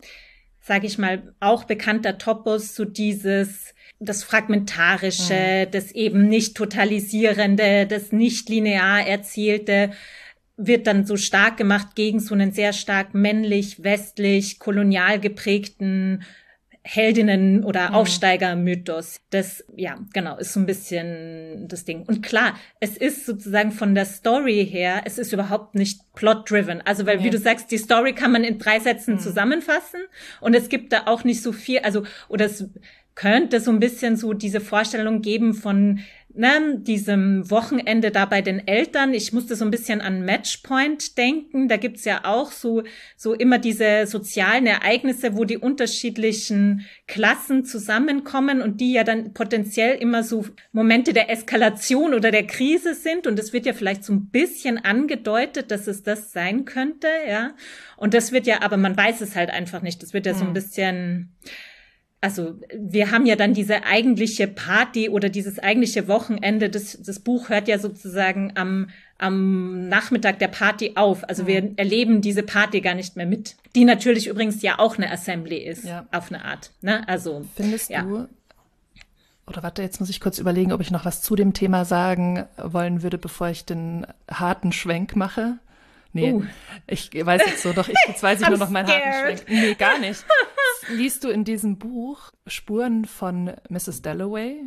sage ich mal, auch bekannter Topos, so dieses, das Fragmentarische, mhm. das eben nicht totalisierende, das nicht linear Erzählte, wird dann so stark gemacht gegen so einen sehr stark männlich, westlich, kolonial geprägten Heldinnen- oder mhm. Aufsteiger-Mythos. Das, ja, genau, ist so ein bisschen das Ding. Und klar, es ist sozusagen von der Story her, es ist überhaupt nicht plot-driven. Also, weil, ja. wie du sagst, die Story kann man in drei Sätzen mhm. zusammenfassen und es gibt da auch nicht so viel, also, oder es könnte so ein bisschen so diese Vorstellung geben von, ne, diesem Wochenende da bei den Eltern. Ich musste so ein bisschen an Matchpoint denken. Da gibt's ja auch so, so immer diese sozialen Ereignisse, wo die unterschiedlichen Klassen zusammenkommen und die ja dann potenziell immer so Momente der Eskalation oder der Krise sind. Und es wird ja vielleicht so ein bisschen angedeutet, dass es das sein könnte, ja. Und das wird ja, aber man weiß es halt einfach nicht. Das wird ja so ein bisschen, also wir haben ja dann diese eigentliche Party oder dieses eigentliche Wochenende, das, das Buch hört ja sozusagen am, am Nachmittag der Party auf. Also mhm. wir erleben diese Party gar nicht mehr mit, die natürlich übrigens ja auch eine Assembly ist, ja. auf eine Art. Ne? Also findest ja. du, oder warte, jetzt muss ich kurz überlegen, ob ich noch was zu dem Thema sagen wollen würde, bevor ich den harten Schwenk mache. Nee, uh. ich weiß jetzt so, doch, ich, jetzt weiß ich nur noch meinen harten Schwenk. Nee, gar nicht. Liest du in diesem Buch Spuren von Missus Dalloway?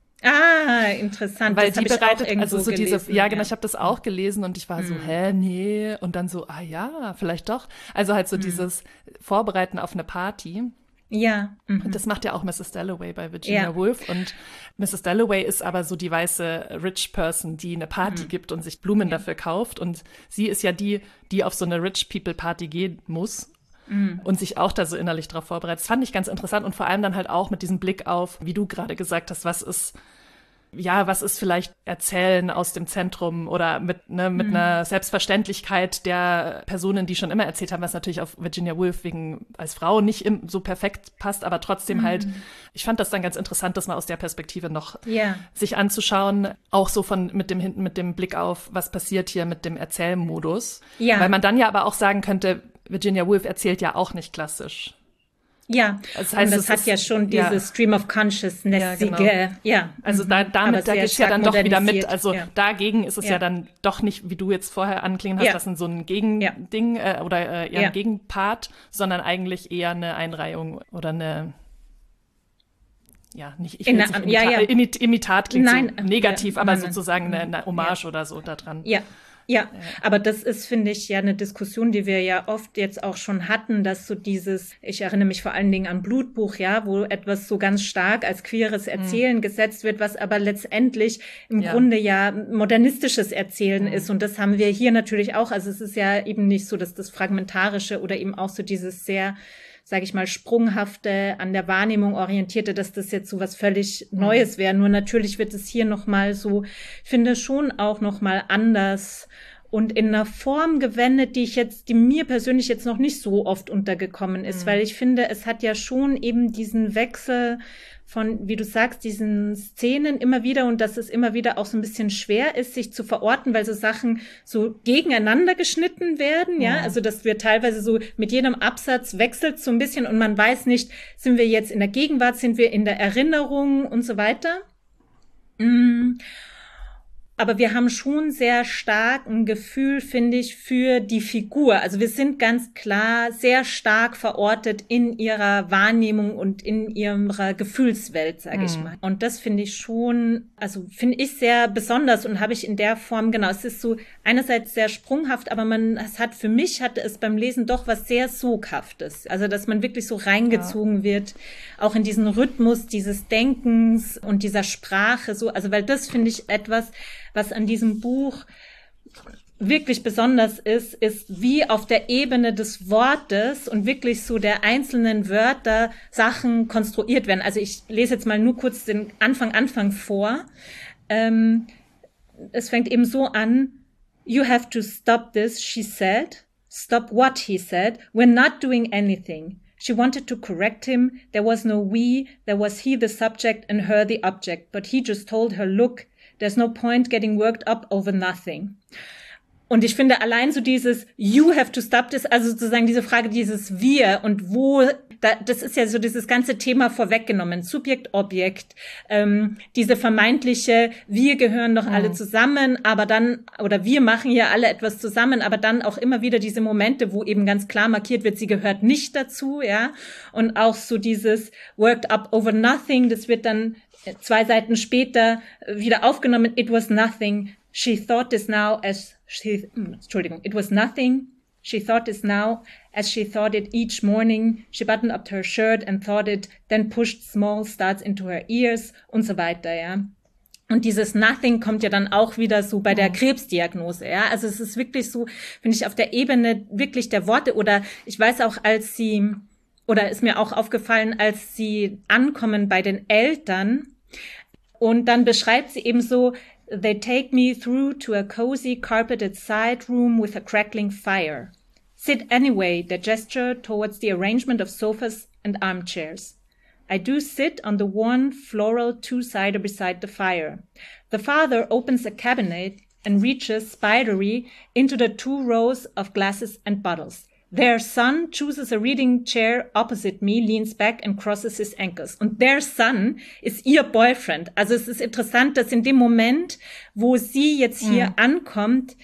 Ah, interessant. Weil das die bereitet, ich auch also so gelesen, diese, ja, genau, ja. ich habe das auch gelesen und ich war hm. so, hä, nee, und dann so, ah ja, vielleicht doch. Also halt so hm. dieses Vorbereiten auf eine Party. Ja. Mhm. Und das macht ja auch Missus Dalloway bei Virginia ja. Woolf. Und Missus Dalloway ist aber so die weiße Rich Person, die eine Party mhm. gibt und sich Blumen ja. dafür kauft. Und sie ist ja die, die auf so eine Rich People Party gehen muss mhm. und sich auch da so innerlich drauf vorbereitet. Das fand ich ganz interessant und vor allem dann halt auch mit diesem Blick auf, wie du gerade gesagt hast, was ist, ja, was ist vielleicht Erzählen aus dem Zentrum oder mit, ne, mit mhm. einer Selbstverständlichkeit der Personen, die schon immer erzählt haben, was natürlich auf Virginia Woolf wegen als Frau nicht im, so perfekt passt, aber trotzdem mhm. halt, ich fand das dann ganz interessant, das mal aus der Perspektive noch yeah. sich anzuschauen, auch so von mit dem hinten mit dem Blick auf, was passiert hier mit dem Erzählmodus. Ja. Weil man dann ja aber auch sagen könnte, Virginia Woolf erzählt ja auch nicht klassisch. Ja, das heißt, und das hat ist, ja schon diese ja. Stream of Consciousness-ige, ja, genau. ja. Also da, damit, da geht's ja dann doch wieder mit, also ja. dagegen ist es ja. ja dann doch nicht, wie du jetzt vorher anklingen hast, ja. das ist so ein Gegending ja. äh, oder äh, eher ja. ein Gegenpart, sondern eigentlich eher eine Einreihung oder eine, ja, nicht, ich will jetzt nicht Imita- ja, ja. Imit- Imitat klingt Nein, so negativ, ja, aber nein, sozusagen nein, eine, eine Hommage ja. oder so da dran. Ja. Ja, aber das ist, finde ich, ja eine Diskussion, die wir ja oft jetzt auch schon hatten, dass so dieses, ich erinnere mich vor allen Dingen an Blutbuch, ja, wo etwas so ganz stark als queeres Erzählen mhm. gesetzt wird, was aber letztendlich im ja. Grunde ja modernistisches Erzählen mhm. ist. Und das haben wir hier natürlich auch. Also es ist ja eben nicht so, dass das Fragmentarische oder eben auch so dieses sehr, sage ich mal, sprunghafte, an der Wahrnehmung orientierte, dass das jetzt so was völlig Neues wäre. Nur natürlich wird es hier nochmal so, ich finde schon auch nochmal anders und in einer Form gewendet, die ich jetzt, die mir persönlich jetzt noch nicht so oft untergekommen ist, mhm. weil ich finde, es hat ja schon eben diesen Wechsel von, wie du sagst, diesen Szenen immer wieder und dass es immer wieder auch so ein bisschen schwer ist, sich zu verorten, weil so Sachen so gegeneinander geschnitten werden, ja, ja. also dass wir teilweise so mit jedem Absatz wechselt so ein bisschen und man weiß nicht, sind wir jetzt in der Gegenwart, sind wir in der Erinnerung und so weiter. Mm. Aber wir haben schon sehr stark ein Gefühl, finde ich, für die Figur. Also wir sind ganz klar sehr stark verortet in ihrer Wahrnehmung und in ihrer Gefühlswelt, sage mhm. ich mal. Und das finde ich schon, also finde ich sehr besonders und habe ich in der Form, genau, es ist so einerseits sehr sprunghaft, aber man, es hat für mich, hatte es beim Lesen doch was sehr Soghaftes. Also dass man wirklich so reingezogen ja. wird, auch in diesen Rhythmus dieses Denkens und dieser Sprache, so, also weil das finde ich etwas, was an diesem Buch wirklich besonders ist, ist, wie auf der Ebene des Wortes und wirklich so der einzelnen Wörter Sachen konstruiert werden. Also ich lese jetzt mal nur kurz den Anfang, Anfang vor. Ähm, es fängt eben so an, "You have to stop this," she said. "Stop what?" he said. "We're not doing anything." She wanted to correct him. There was no we, there was he the subject and her the object. But he just told her, "Look, there's no point getting worked up over nothing." Und ich finde allein so dieses "You have to stop this", also sozusagen diese Frage, dieses Wir und wo, da, das ist ja so dieses ganze Thema vorweggenommen. Subjekt, Objekt, ähm, diese vermeintliche, wir gehören doch mhm. alle zusammen, aber dann, oder wir machen ja alle etwas zusammen, aber dann auch immer wieder diese Momente, wo eben ganz klar markiert wird, sie gehört nicht dazu, ja. Und auch so dieses worked up over nothing, das wird dann zwei Seiten später wieder aufgenommen. "It was nothing. She thought this now as she, Entschuldigung, it was nothing. She thought this now as she thought it each morning. She buttoned up her shirt and thought it, then pushed small starts into her ears" und so weiter, ja. Und dieses Nothing kommt ja dann auch wieder so bei der Krebsdiagnose, ja. Also es ist wirklich so, finde ich, auf der Ebene wirklich der Worte oder ich weiß auch, als sie, oder ist mir auch aufgefallen, als sie ankommen bei den Eltern und dann beschreibt sie eben so, "They take me through to a cozy carpeted side room with a crackling fire. Sit anyway," the gesture towards the arrangement of sofas and armchairs. "I do sit on the worn floral two-sider beside the fire. The father opens a cabinet and reaches, spidery, into the two rows of glasses and bottles. Their son chooses a reading chair opposite me, leans back and crosses his ankles." Und their son ist ihr Boyfriend. Also es ist interessant, dass in dem Moment, wo sie jetzt hier mm. ankommt,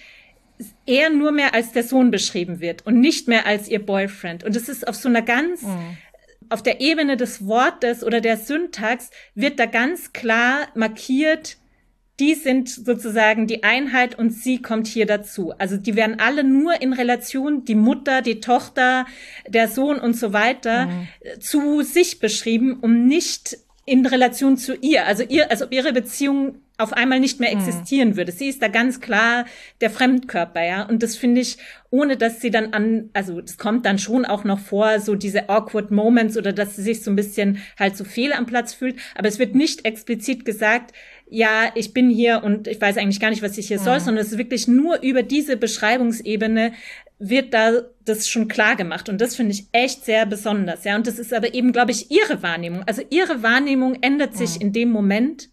er nur mehr als der Sohn beschrieben wird und nicht mehr als ihr Boyfriend. Und es ist auf so einer ganz, mm. auf der Ebene des Wortes oder der Syntax wird da ganz klar markiert, die sind sozusagen die Einheit und sie kommt hier dazu. Also die werden alle nur in Relation, die Mutter, die Tochter, der Sohn und so weiter, mhm. zu sich beschrieben, um nicht in Relation zu ihr. Also ihr, als ob ihre Beziehung auf einmal nicht mehr existieren mhm. würde. Sie ist da ganz klar der Fremdkörper, ja. Und das finde ich, ohne dass sie dann an, also das kommt dann schon auch noch vor, so diese awkward Moments oder dass sie sich so ein bisschen halt so fehl am Platz fühlt. Aber es wird nicht explizit gesagt, ja, ich bin hier und ich weiß eigentlich gar nicht, was ich hier mhm. soll, sondern es ist wirklich nur über diese Beschreibungsebene wird da das schon klar gemacht. Und das finde ich echt sehr besonders, ja. Und das ist aber eben, glaube ich, ihre Wahrnehmung. Also ihre Wahrnehmung ändert sich mhm. in dem Moment,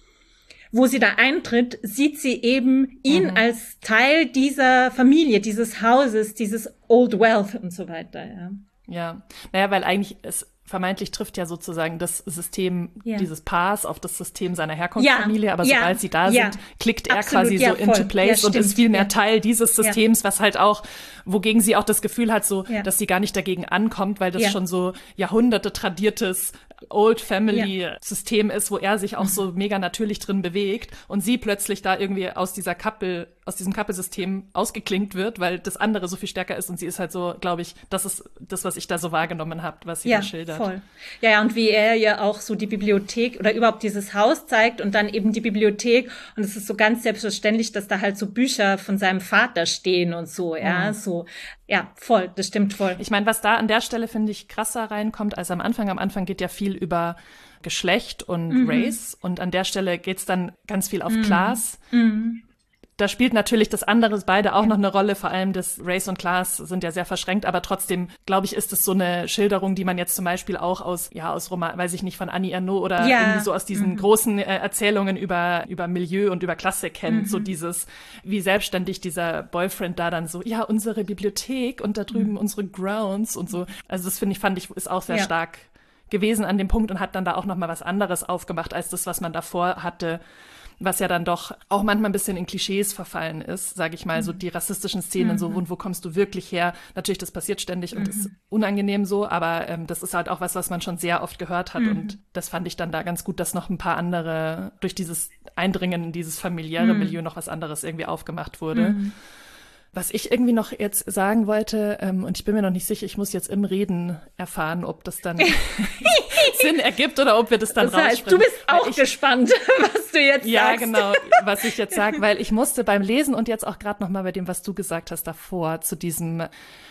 wo sie da eintritt, sieht sie eben ihn mhm. als Teil dieser Familie, dieses Hauses, dieses Old Wealth und so weiter, ja. Ja, naja, weil eigentlich es vermeintlich trifft ja sozusagen das System ja. dieses Paars auf das System seiner Herkunftsfamilie, ja. aber ja. sobald sie da ja. sind, klickt er Absolut. quasi ja, so into place ja, und ist viel mehr ja. Teil dieses Systems, ja. was halt auch, wogegen sie auch das Gefühl hat, so, ja. dass sie gar nicht dagegen ankommt, weil das ja. schon so Jahrhunderte tradiertes Old Family ja. System ist, wo er sich auch mhm. so mega natürlich drin bewegt und sie plötzlich da irgendwie aus dieser Couple, aus diesem Couple-System ausgeklinkt wird, weil das andere so viel stärker ist und sie ist halt so, glaube ich, das ist das, was ich da so wahrgenommen habe, was sie ja, da schildert. Voll. Ja, ja, und wie er ja auch so die Bibliothek oder überhaupt dieses Haus zeigt und dann eben die Bibliothek und es ist so ganz selbstverständlich, dass da halt so Bücher von seinem Vater stehen und so, ja, mhm. so. Ja, voll, das stimmt voll. Ich meine, was da an der Stelle, finde ich, krasser reinkommt als am Anfang. Am Anfang geht ja viel über Geschlecht und mhm. Race und an der Stelle geht's dann ganz viel auf mhm. Class. Mhm. Da spielt natürlich das andere beide auch ja. noch eine Rolle, vor allem das Race und Class sind ja sehr verschränkt, aber trotzdem, glaube ich, ist es so eine Schilderung, die man jetzt zum Beispiel auch aus, ja, aus Roman, weiß ich nicht, von Annie Ernaux oder ja. irgendwie so aus diesen mhm. großen äh, Erzählungen über, über Milieu und über Klasse kennt, mhm. so dieses, wie selbstständig dieser Boyfriend da dann so, ja, unsere Bibliothek und da drüben mhm. unsere Grounds und so. Also das finde ich, fand ich, ist auch sehr ja. stark gewesen an dem Punkt und hat dann da auch nochmal was anderes aufgemacht als das, was man davor hatte, was ja dann doch auch manchmal ein bisschen in Klischees verfallen ist, sage ich mal, mhm. so die rassistischen Szenen, mhm. so, und wo kommst du wirklich her? Natürlich, das passiert ständig und mhm. ist unangenehm so, aber ähm, das ist halt auch was, was man schon sehr oft gehört hat mhm. und das fand ich dann da ganz gut, dass noch ein paar andere, durch dieses Eindringen in dieses familiäre mhm. Milieu noch was anderes irgendwie aufgemacht wurde. Mhm. Was ich irgendwie noch jetzt sagen wollte, ähm, und ich bin mir noch nicht sicher, ich muss jetzt im Reden erfahren, ob das dann Sinn ergibt oder ob wir das dann das heißt, raussprechen. Du bist auch ich, gespannt, was du jetzt ja, sagst. Ja, genau, was ich jetzt sage, weil ich musste beim Lesen und jetzt auch gerade noch mal bei dem, was du gesagt hast davor, zu diesem,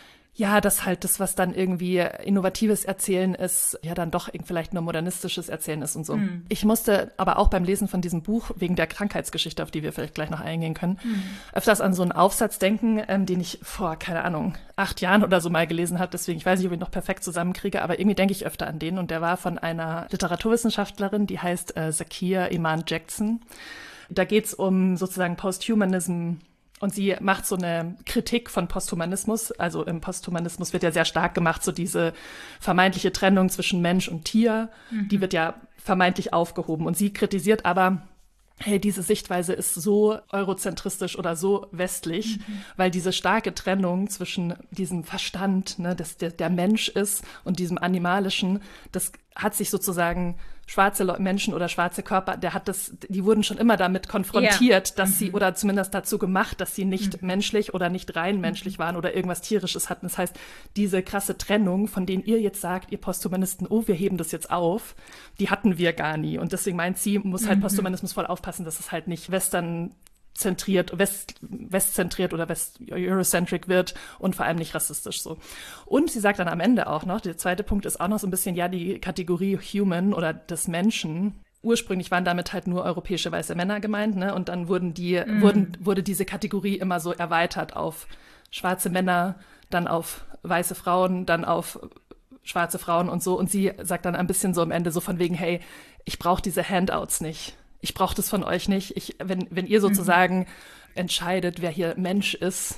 ja, dass halt das, was dann irgendwie innovatives Erzählen ist, ja dann doch vielleicht nur modernistisches Erzählen ist und so. Mhm. Ich musste aber auch beim Lesen von diesem Buch, wegen der Krankheitsgeschichte, auf die wir vielleicht gleich noch eingehen können, mhm. öfters an so einen Aufsatz denken, ähm, den ich vor, keine Ahnung, acht Jahren oder so mal gelesen habe. Deswegen, ich weiß nicht, ob ich ihn noch perfekt zusammenkriege, aber irgendwie denke ich öfter an den. Und der war von einer Literaturwissenschaftlerin, die heißt äh, Zakiya Iman Jackson. Da geht's um sozusagen Posthumanism. Und sie macht so eine Kritik von Posthumanismus. Also im Posthumanismus wird ja sehr stark gemacht, so diese vermeintliche Trennung zwischen Mensch und Tier. Mhm. Die wird ja vermeintlich aufgehoben. Und sie kritisiert aber, hey, diese Sichtweise ist so eurozentristisch oder so westlich, mhm. weil diese starke Trennung zwischen diesem Verstand, ne, dass der, der Mensch ist, und diesem Animalischen, das hat sich sozusagen schwarze Menschen oder schwarze Körper, der hat das, die wurden schon immer damit konfrontiert, ja. dass mhm. sie, oder zumindest dazu gemacht, dass sie nicht mhm. menschlich oder nicht rein menschlich waren oder irgendwas Tierisches hatten. Das heißt, diese krasse Trennung, von denen ihr jetzt sagt, ihr Posthumanisten, oh, wir heben das jetzt auf, die hatten wir gar nie. Und deswegen meint sie, muss halt mhm. Posthumanismus voll aufpassen, dass es halt nicht Western zentriert, West, westzentriert oder West, Eurocentric wird und vor allem nicht rassistisch so. Und sie sagt dann am Ende auch noch, der zweite Punkt ist auch noch so ein bisschen, ja, die Kategorie Human oder des Menschen. Ursprünglich waren damit halt nur europäische weiße Männer gemeint, ne? Und dann wurden die, mm. wurden, wurde diese Kategorie immer so erweitert auf schwarze Männer, dann auf weiße Frauen, dann auf schwarze Frauen und so. Und sie sagt dann ein bisschen so am Ende so von wegen, hey, ich brauche diese Handouts nicht. Ich brauche das von euch nicht. Ich, wenn, wenn ihr sozusagen mhm. entscheidet, wer hier Mensch ist,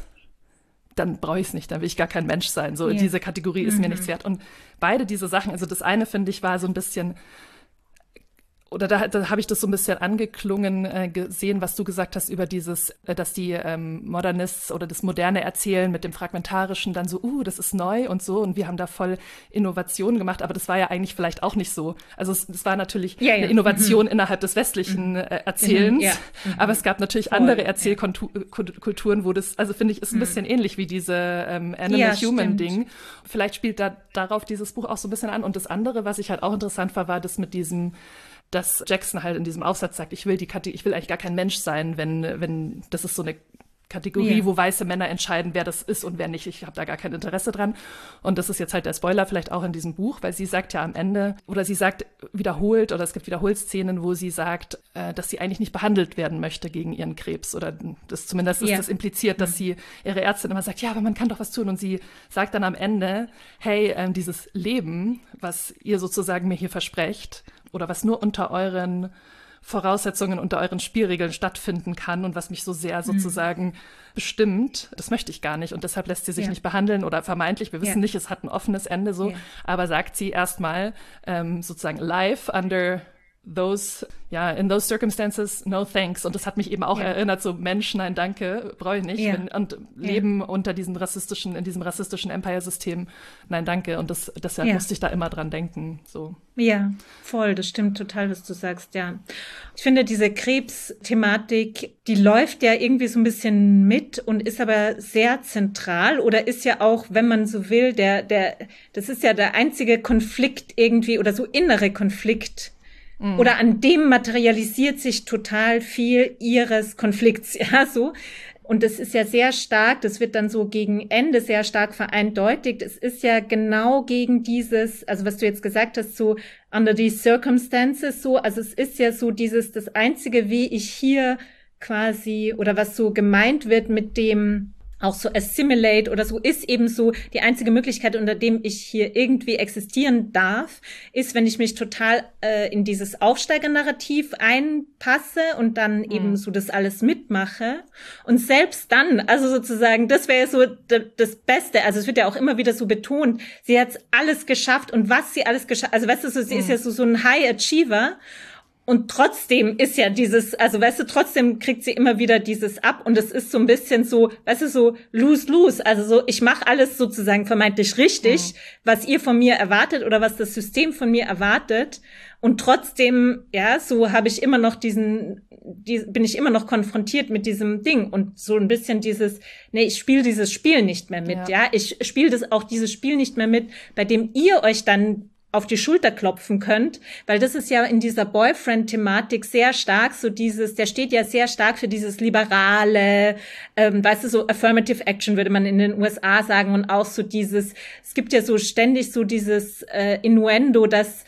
dann brauche ich es nicht, dann will ich gar kein Mensch sein. So, yeah. diese Kategorie ist mhm. mir nichts wert. Und beide diese Sachen, also das eine, finde ich, war so ein bisschen, oder da, da habe ich das so ein bisschen angeklungen äh, gesehen, was du gesagt hast über dieses, äh, dass die ähm, Modernists oder das moderne Erzählen mit dem Fragmentarischen dann so, uh, das ist neu und so, und wir haben da voll Innovationen gemacht, aber das war ja eigentlich vielleicht auch nicht so. Also es, es war natürlich ja, ja. eine Innovation mhm. innerhalb des westlichen äh, Erzählens, mhm. Ja. Mhm. aber es gab natürlich voll. andere Erzählkulturen, ja. wo das, also finde ich, ist ein mhm. bisschen ähnlich wie diese ähm, Animal-Human-Ding. Vielleicht spielt da darauf dieses Buch auch so ein bisschen an. Und das andere, was ich halt auch interessant war, war das mit diesem, dass Jackson halt in diesem Aufsatz sagt, ich will die Kate- ich will eigentlich gar kein Mensch sein, wenn, wenn, das ist so eine Kategorie, yeah. wo weiße Männer entscheiden, wer das ist und wer nicht. Ich habe da gar kein Interesse dran. Und das ist jetzt halt der Spoiler vielleicht auch in diesem Buch, weil sie sagt ja am Ende, oder sie sagt wiederholt, oder es gibt wiederholt Szenen, wo sie sagt, äh, dass sie eigentlich nicht behandelt werden möchte gegen ihren Krebs. Oder das zumindest ist yeah. das impliziert, dass sie ihre Ärztin immer sagt, ja, aber man kann doch was tun. Und sie sagt dann am Ende, hey, ähm, dieses Leben, was ihr sozusagen mir hier versprecht, oder was nur unter euren Voraussetzungen, unter euren Spielregeln stattfinden kann und was mich so sehr sozusagen mhm. bestimmt, das möchte ich gar nicht. Und deshalb lässt sie sich ja. nicht behandeln oder vermeintlich, wir wissen ja. nicht, es hat ein offenes Ende so, ja. aber sagt sie erstmal ähm, sozusagen live under those, ja, in those circumstances, no thanks. Und das hat mich eben auch ja. erinnert, so Mensch, nein, danke, brauche ich nicht. Ja. Wenn, und leben ja. unter diesem rassistischen, in diesem rassistischen Empire-System, nein, danke. Und das, deshalb ja. musste ich da immer dran denken, so. Ja, voll, das stimmt total, was du sagst, ja. Ich finde, diese Krebsthematik, die läuft ja irgendwie so ein bisschen mit und ist aber sehr zentral oder ist ja auch, wenn man so will, der, der, das ist ja der einzige Konflikt irgendwie oder so innere Konflikt, oder an dem materialisiert sich total viel ihres Konflikts, ja, so. Und das ist ja sehr stark, das wird dann so gegen Ende sehr stark vereindeutigt. Es ist ja genau gegen dieses, also was du jetzt gesagt hast, so under these circumstances, so, also es ist ja so dieses, das einzige, wie ich hier quasi, oder was so gemeint wird mit dem, auch so assimilate oder so, ist eben so die einzige Möglichkeit, unter dem ich hier irgendwie existieren darf, ist, wenn ich mich total äh, in dieses Aufsteigernarrativ einpasse und dann mhm. eben so das alles mitmache. Und selbst dann, also sozusagen, das wäre so d- das Beste, also es wird ja auch immer wieder so betont, sie hat alles geschafft und was sie alles geschafft, also weißt du, so, sie mhm. ist ja so, so ein High Achiever. Und trotzdem ist ja dieses, also weißt du, trotzdem kriegt sie immer wieder dieses ab und es ist so ein bisschen so, weißt du, so lose-lose, also so, ich mache alles sozusagen vermeintlich richtig, mhm. was ihr von mir erwartet oder was das System von mir erwartet und trotzdem, ja, so habe ich immer noch diesen, die, bin ich immer noch konfrontiert mit diesem Ding und so ein bisschen dieses, nee, ich spiele dieses Spiel nicht mehr mit, ja, ja? Ich spiele das auch dieses Spiel nicht mehr mit, bei dem ihr euch dann auf die Schulter klopfen könnt, weil das ist ja in dieser Boyfriend-Thematik sehr stark so dieses, der steht ja sehr stark für dieses liberale, ähm, weißt du, so Affirmative Action würde man in den U S A sagen und auch so dieses, es gibt ja so ständig so dieses äh, Innuendo, dass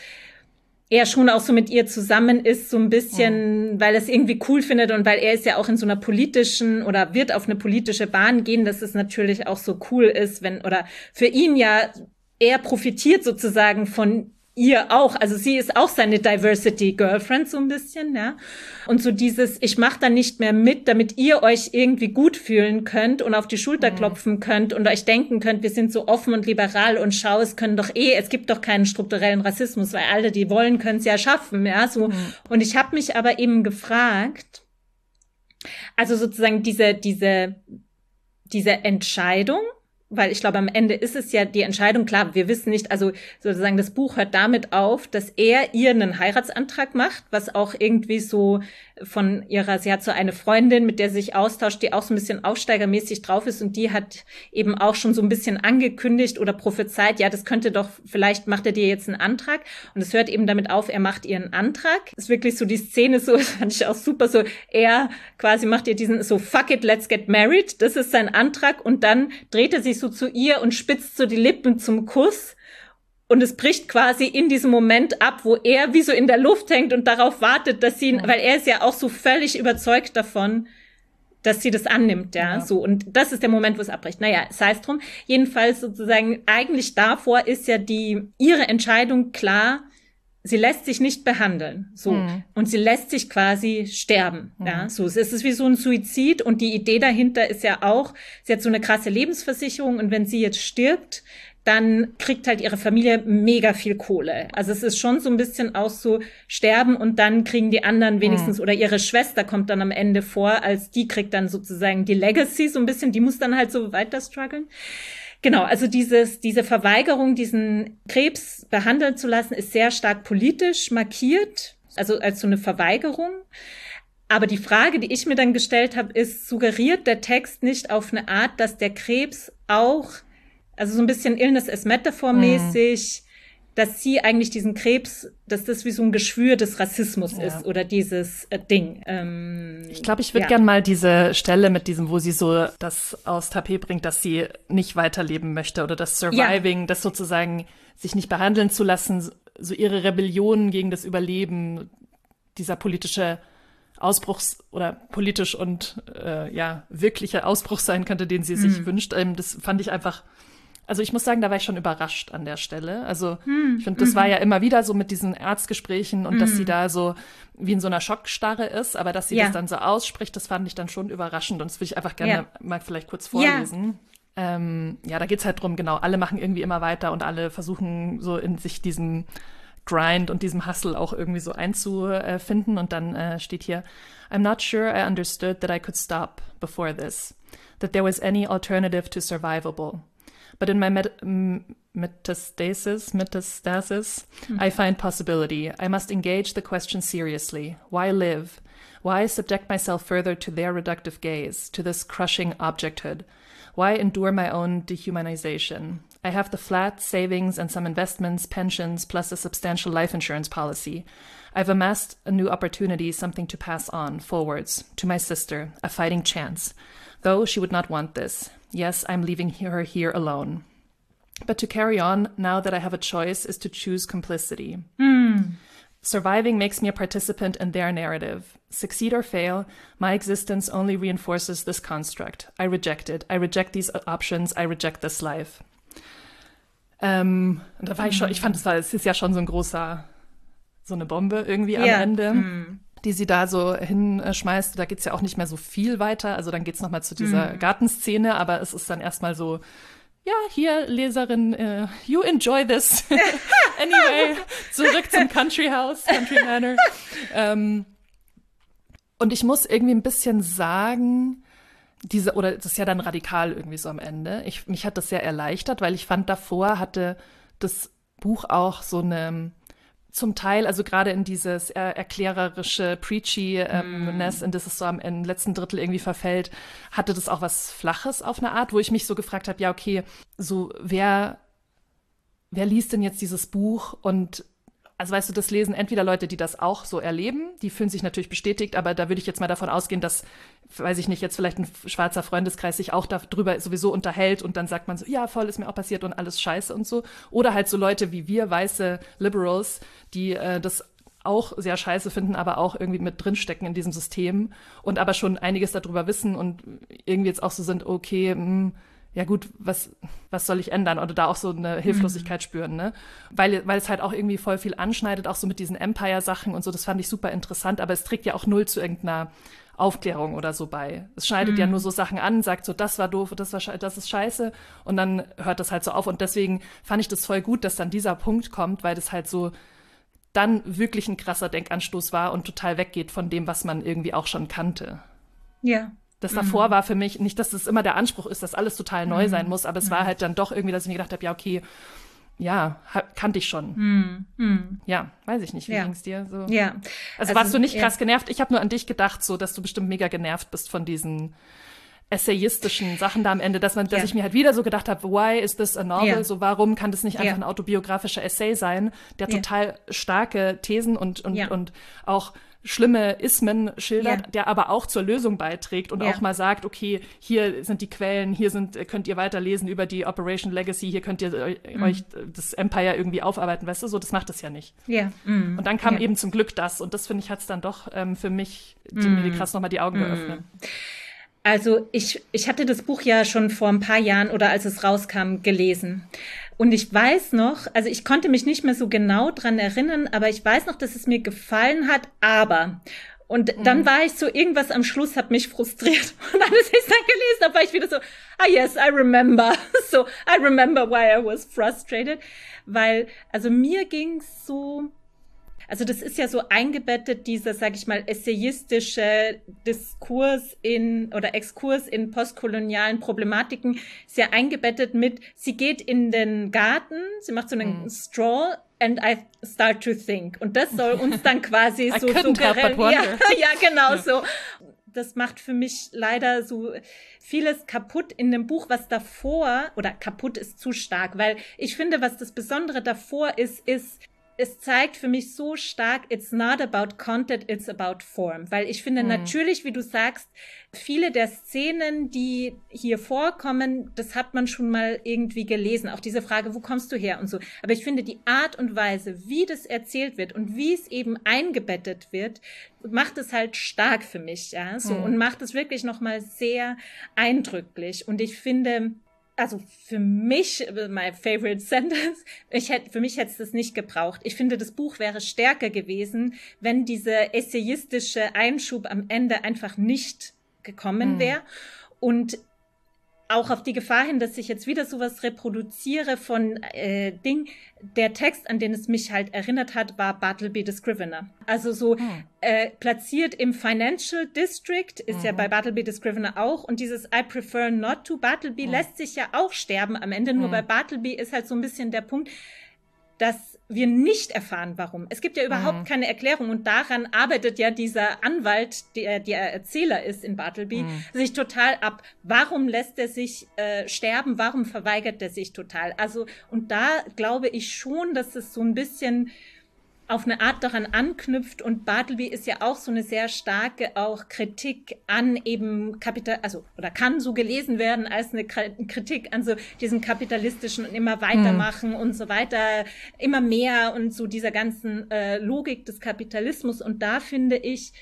er schon auch so mit ihr zusammen ist, so ein bisschen, mhm. weil er es irgendwie cool findet und weil er ist ja auch in so einer politischen oder wird auf eine politische Bahn gehen, dass es natürlich auch so cool ist, wenn, oder für ihn ja, er profitiert sozusagen von ihr auch, also sie ist auch seine Diversity-Girlfriend so ein bisschen, ja. Und so dieses, ich mache da nicht mehr mit, damit ihr euch irgendwie gut fühlen könnt und auf die Schulter mhm. klopfen könnt und euch denken könnt, wir sind so offen und liberal und schau, es können doch eh, es gibt doch keinen strukturellen Rassismus, weil alle, die wollen, können es ja schaffen, ja. So. Mhm. Und ich habe mich aber eben gefragt, also sozusagen diese, diese, diese Entscheidung, weil ich glaube, am Ende ist es ja die Entscheidung, klar, wir wissen nicht, also sozusagen das Buch hört damit auf, dass er ihr einen Heiratsantrag macht, was auch irgendwie so von ihrer, sie hat so eine Freundin, mit der sie sich austauscht, die auch so ein bisschen aufsteigermäßig drauf ist und die hat eben auch schon so ein bisschen angekündigt oder prophezeit, ja, das könnte doch, vielleicht macht er dir jetzt einen Antrag und es hört eben damit auf, er macht ihr einen Antrag. Das ist wirklich so die Szene so, das fand ich auch super, so er quasi macht ihr diesen so fuck it, let's get married, das ist sein Antrag und dann dreht er sich so zu ihr und spitzt so die Lippen zum Kuss. Und es bricht quasi in diesem Moment ab, wo er wie so in der Luft hängt und darauf wartet, dass sie, weil er ist ja auch so völlig überzeugt davon, dass sie das annimmt, ja, ja. so. Und das ist der Moment, wo es abbricht. Naja, sei es drum. Jedenfalls sozusagen, eigentlich davor ist ja die, ihre Entscheidung klar, sie lässt sich nicht behandeln, so. Mhm. Und sie lässt sich quasi sterben, mhm. ja, so. Es ist wie so ein Suizid und die Idee dahinter ist ja auch, sie hat so eine krasse Lebensversicherung und wenn sie jetzt stirbt, dann kriegt halt ihre Familie mega viel Kohle. Also es ist schon so ein bisschen auch so sterben und dann kriegen die anderen wenigstens, mhm. oder ihre Schwester kommt dann am Ende vor, als die kriegt dann sozusagen die Legacy so ein bisschen, die muss dann halt so weiter strugglen. Genau, also dieses, diese Verweigerung, diesen Krebs behandeln zu lassen, ist sehr stark politisch markiert, also als so eine Verweigerung. Aber die Frage, die ich mir dann gestellt habe, ist, suggeriert der Text nicht auf eine Art, dass der Krebs auch, also so ein bisschen Illness as Metaphor-mäßig, mhm. dass sie eigentlich diesen Krebs, dass das wie so ein Geschwür des Rassismus ja. ist oder dieses äh, Ding. Ähm, ich glaube, ich würde ja. gern mal diese Stelle mit diesem, wo sie so das aus Tapet bringt, dass sie nicht weiterleben möchte oder das Surviving, ja. das sozusagen sich nicht behandeln zu lassen, so ihre Rebellion gegen das Überleben, dieser politische Ausbruchs- oder politisch und äh, ja wirklicher Ausbruch sein könnte, den sie mhm. sich wünscht. Ähm, das fand ich einfach Also ich muss sagen, da war ich schon überrascht an der Stelle. Also hm, ich finde, das mhm. war ja immer wieder so mit diesen Arztgesprächen und Mhm. dass sie da so wie in so einer Schockstarre ist, aber dass sie Ja. das dann so ausspricht, das fand ich dann schon überraschend. Und das will ich einfach gerne Ja. mal vielleicht kurz vorlesen. Ja, ähm, ja da geht's halt drum, genau, alle machen irgendwie immer weiter und alle versuchen so in sich diesem Grind und diesem Hustle auch irgendwie so einzufinden. Und dann äh, steht hier, I'm not sure I understood that I could stop before this, that there was any alternative to survivable. But in my met- m- metastasis, metastasis, mm. I find possibility. I must engage the question seriously. Why live? Why subject myself further to their reductive gaze, to this crushing objecthood? Why endure my own dehumanization? I have the flat savings and some investments, pensions, plus a substantial life insurance policy. I've amassed a new opportunity, something to pass on, forwards, to my sister, a fighting chance. Though she would not want this. Yes, I'm leaving her here alone. But to carry on, now that I have a choice, is to choose complicity. Mm. Surviving makes me a participant in their narrative. Succeed or fail, my existence only reinforces this construct. I reject it. I reject these options. I reject this life. Ähm, und da war ich schon, ich fand, es war, es ist ja schon so ein großer, so eine Bombe irgendwie am Ja. Ende. Mm. Die sie da so hinschmeißt. Da geht's ja auch nicht mehr so viel weiter. Also dann geht's noch mal zu dieser Mhm. Gartenszene, aber es ist dann erstmal so, ja, hier, Leserin, uh, you enjoy this. Anyway, zurück zum Country House, Country Manor. ähm, und ich muss irgendwie ein bisschen sagen, diese, oder das ist ja dann radikal irgendwie so am Ende. Ich, mich hat das sehr erleichtert, weil ich fand, davor hatte das Buch auch so eine zum Teil, also gerade in dieses er erklärerische Preachy-Ness, ähm, in das es so am im letzten Drittel irgendwie verfällt, hatte das auch was Flaches auf eine Art, wo ich mich so gefragt habe, ja, okay, so wer, wer liest denn jetzt dieses Buch? Und also weißt du, das lesen entweder Leute, die das auch so erleben, die fühlen sich natürlich bestätigt, aber da würde ich jetzt mal davon ausgehen, dass, weiß ich nicht, jetzt vielleicht ein schwarzer Freundeskreis sich auch darüber sowieso unterhält und dann sagt man so, ja, voll, ist mir auch passiert und alles scheiße und so. Oder halt so Leute wie wir, weiße Liberals, die äh, das auch sehr scheiße finden, aber auch irgendwie mit drinstecken in diesem System und aber schon einiges darüber wissen und irgendwie jetzt auch so sind, okay, mh, ja gut, was, was soll ich ändern? Oder da auch so eine Hilflosigkeit mhm. spüren, ne? Weil, weil es halt auch irgendwie voll viel anschneidet, auch so mit diesen Empire-Sachen und so, das fand ich super interessant, aber es trägt ja auch null zu irgendeiner Aufklärung oder so bei. Es schneidet mhm. ja nur so Sachen an, sagt so, das war doof, das war sche- das ist scheiße und dann hört das halt so auf und deswegen fand ich das voll gut, dass dann dieser Punkt kommt, weil das halt so dann wirklich ein krasser Denkanstoß war und total weggeht von dem, was man irgendwie auch schon kannte. Ja. Das davor mhm. war für mich, nicht, dass es immer der Anspruch ist, dass alles total neu mhm. sein muss, aber es mhm. war halt dann doch irgendwie, dass ich mir gedacht habe, ja, okay, ja, ha- kannte ich schon. Mhm. Mhm. Ja, weiß ich nicht, wie ja. ging's dir? So? Ja. Also, also warst du nicht krass ja. genervt? Ich habe nur an dich gedacht, so, dass du bestimmt mega genervt bist von diesen essayistischen Sachen da am Ende, dass man, dass ja. ich mir halt wieder so gedacht habe, why is this a novel? Ja. So, warum kann das nicht einfach ja. ein autobiografischer Essay sein, der ja. total starke Thesen und, und, ja. und auch schlimme Ismen schildert, ja. der aber auch zur Lösung beiträgt und ja. auch mal sagt, okay, hier sind die Quellen, hier sind, könnt ihr weiterlesen über die Operation Legacy, hier könnt ihr mhm. euch das Empire irgendwie aufarbeiten, weißt du, so, das macht es ja nicht. Ja. Mhm. Und dann kam ja. eben zum Glück das und das, finde ich, hat es dann doch ähm, für mich, die, mhm. mir krass nochmal die Augen mhm. geöffnet. Also ich, ich hatte das Buch ja schon vor ein paar Jahren oder als es rauskam gelesen. Und ich weiß noch, also ich konnte mich nicht mehr so genau dran erinnern, aber ich weiß noch, dass es mir gefallen hat, aber. Und dann mhm. war ich so, irgendwas am Schluss hat mich frustriert. Und als ich es dann gelesen habe, war ich wieder so, ah yes, I remember. So, I remember why I was frustrated. Weil, also mir ging's so, also das ist ja so eingebettet, dieser, sag ich mal, essayistische Diskurs in oder Exkurs in postkolonialen Problematiken, ist ja eingebettet mit, sie geht in den Garten, sie macht so einen mm. Stroll and I start to think. Und das soll uns dann quasi so suggerieren. Ja, ja, genau ja. so. Das macht für mich leider so vieles kaputt in dem Buch, was davor, oder kaputt ist zu stark, weil ich finde, was das Besondere davor ist, ist, es zeigt für mich so stark, it's not about content, it's about form. Weil ich finde mhm. natürlich, wie du sagst, viele der Szenen, die hier vorkommen, das hat man schon mal irgendwie gelesen. Auch diese Frage, wo kommst du her und so. Aber ich finde die Art und Weise, wie das erzählt wird und wie es eben eingebettet wird, macht es halt stark für mich, ja, so. Mhm. Und macht es wirklich nochmal sehr eindrücklich. Und ich finde, also für mich, my favorite sentence, ich hätte, für mich hätte es das nicht gebraucht. Ich finde, das Buch wäre stärker gewesen, wenn dieser essayistische Einschub am Ende einfach nicht gekommen wäre. Mhm. Und auch auf die Gefahr hin, dass ich jetzt wieder sowas reproduziere von äh, Ding. Der Text, an den es mich halt erinnert hat, war Bartleby the Scrivener. Also so hm. äh, platziert im Financial District, ist mhm. ja bei Bartleby the Scrivener auch. Und dieses I prefer not to, Bartleby hm. lässt sich ja auch sterben am Ende. Nur hm. bei Bartleby ist halt so ein bisschen der Punkt, dass wir nicht erfahren, warum. Es gibt ja überhaupt mhm. keine Erklärung und daran arbeitet ja dieser Anwalt, der der Erzähler ist in Bartleby, mhm. sich total ab. Warum lässt er sich äh, sterben? Warum verweigert er sich total? Also, und da glaube ich schon, dass es so ein bisschen auf eine Art daran anknüpft und Bartleby ist ja auch so eine sehr starke auch Kritik an eben Kapital, also oder kann so gelesen werden als eine Kritik an so diesem kapitalistischen und immer weitermachen hm. und so weiter, immer mehr und so dieser ganzen äh, Logik des Kapitalismus und da finde ich,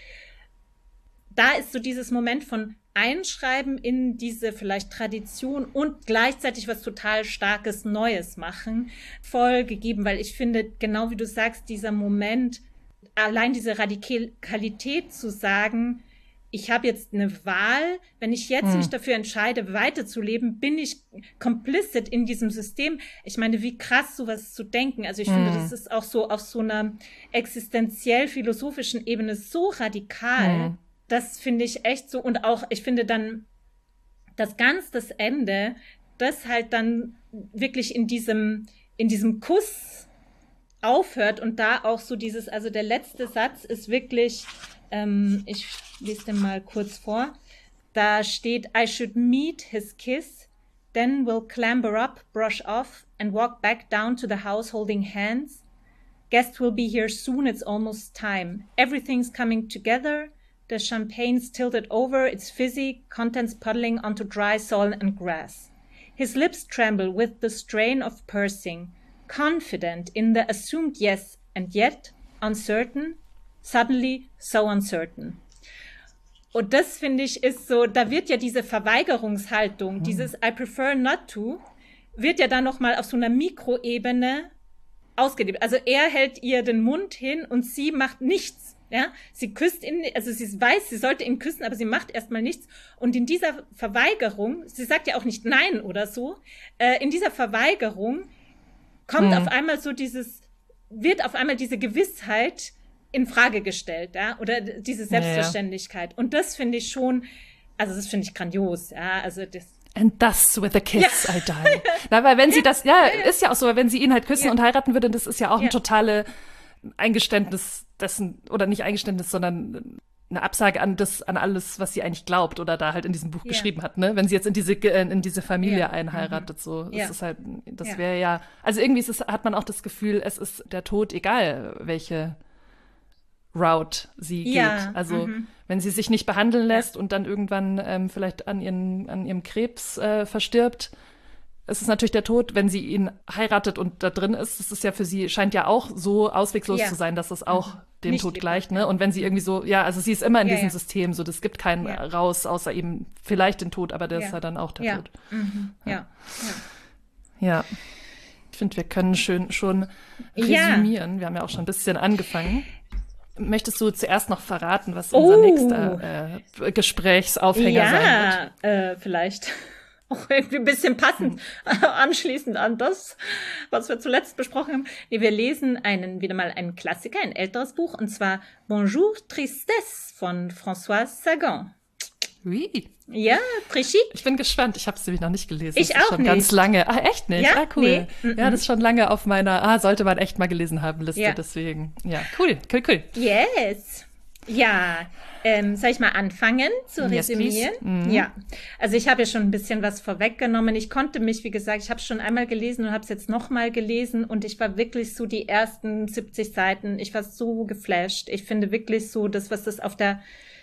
da ist so dieses Moment von Einschreiben in diese vielleicht Tradition und gleichzeitig was total Starkes Neues machen, voll gegeben, weil ich finde, genau wie du sagst, dieser Moment, allein diese Radikalität zu sagen, ich habe jetzt eine Wahl, wenn ich jetzt hm. mich dafür entscheide, weiterzuleben, bin ich complicit in diesem System. Ich meine, wie krass sowas zu denken. Also ich hm. finde, das ist auch so auf so einer existenziell-philosophischen Ebene so radikal, hm. Das finde ich echt so. Und auch, ich finde dann, das ganz das Ende, das halt dann wirklich in diesem, in diesem Kuss aufhört und da auch so dieses, also der letzte Satz ist wirklich, ähm, ich lese den mal kurz vor, da steht, I should meet his kiss, then we'll clamber up, brush off and walk back down to the house holding hands. Guest will be here soon, it's almost time. Everything's coming together. The champagne's tilted over, it's fizzy, contents puddling onto dry soil and grass. His lips tremble with the strain of pursing, confident in the assumed yes, and yet uncertain, suddenly so uncertain. Und das, finde ich, ist so, da wird ja diese Verweigerungshaltung, hm. dieses I prefer not to, wird ja dann nochmal auf so einer Mikroebene ausgelebt. Also er hält ihr den Mund hin und sie macht nichts. Ja, sie küsst ihn, also sie weiß, sie sollte ihn küssen, aber sie macht erstmal nichts. Und in dieser Verweigerung, sie sagt ja auch nicht nein oder so, äh, in dieser Verweigerung kommt hm. auf einmal so dieses, wird auf einmal diese Gewissheit in Frage gestellt, ja, oder diese Selbstverständlichkeit. Ja, ja. Und das finde ich schon, also das finde ich grandios, ja, also das. And thus with a kiss ja. I die. Na, weil wenn sie das, ja, ja, ja, ist ja auch so, weil wenn sie ihn halt küssen ja. und heiraten würde, das ist ja auch ja. ein totale Eingeständnis dessen, oder nicht Eingeständnis, sondern eine Absage an das, an alles, was sie eigentlich glaubt oder da halt in diesem Buch yeah. geschrieben hat, ne? Wenn sie jetzt in diese, in diese Familie yeah. einheiratet, so, das yeah. ist halt, das yeah. wäre ja, also irgendwie ist es, hat man auch das Gefühl, es ist der Tod egal, welche Route sie ja. geht. Also, mhm. wenn sie sich nicht behandeln lässt ja. und dann irgendwann ähm, vielleicht an ihren, an ihrem Krebs äh, verstirbt, es ist natürlich der Tod, wenn sie ihn heiratet und da drin ist. Das ist ja für sie, scheint ja auch so ausweglos ja. zu sein, dass es auch mhm. dem Nicht Tod gleicht, ne? Und wenn sie irgendwie so, ja, also sie ist immer in ja, diesem ja. System, so, das gibt keinen ja. raus, außer eben vielleicht den Tod, aber der ja. ist ja dann auch der ja. Tod. Mhm. Ja. Ja. ja. ja. Ich finde, wir können schön schon resümieren. Ja. Wir haben ja auch schon ein bisschen angefangen. Möchtest du zuerst noch verraten, was unser oh. nächster äh, Gesprächsaufhänger ja, sein wird? Ja, äh, vielleicht. Auch irgendwie ein bisschen passend hm. anschließend an das, was wir zuletzt besprochen haben. Nee, wir lesen einen, wieder mal einen Klassiker, ein älteres Buch, und zwar Bonjour Tristesse von François Sagan. Oui. Ja, très chic. Ich bin gespannt. Ich habe es nämlich noch nicht gelesen. Ich das auch ist schon nicht. Ganz lange. Ah, echt nicht? Ja? Ah, cool. Nee. Ja, das ist schon lange auf meiner, ah, sollte man echt mal gelesen haben, Liste. Ja. Deswegen, ja, cool, cool, cool. Yes. Ja, ähm, soll ich mal anfangen zu yes, resümieren? Mhm. Ja, also ich habe ja schon ein bisschen was vorweggenommen. Ich konnte mich, wie gesagt, ich habe es schon einmal gelesen und habe es jetzt nochmal gelesen und ich war wirklich so die ersten siebzig Seiten, ich war so geflasht. Ich finde wirklich so, das, was das auf der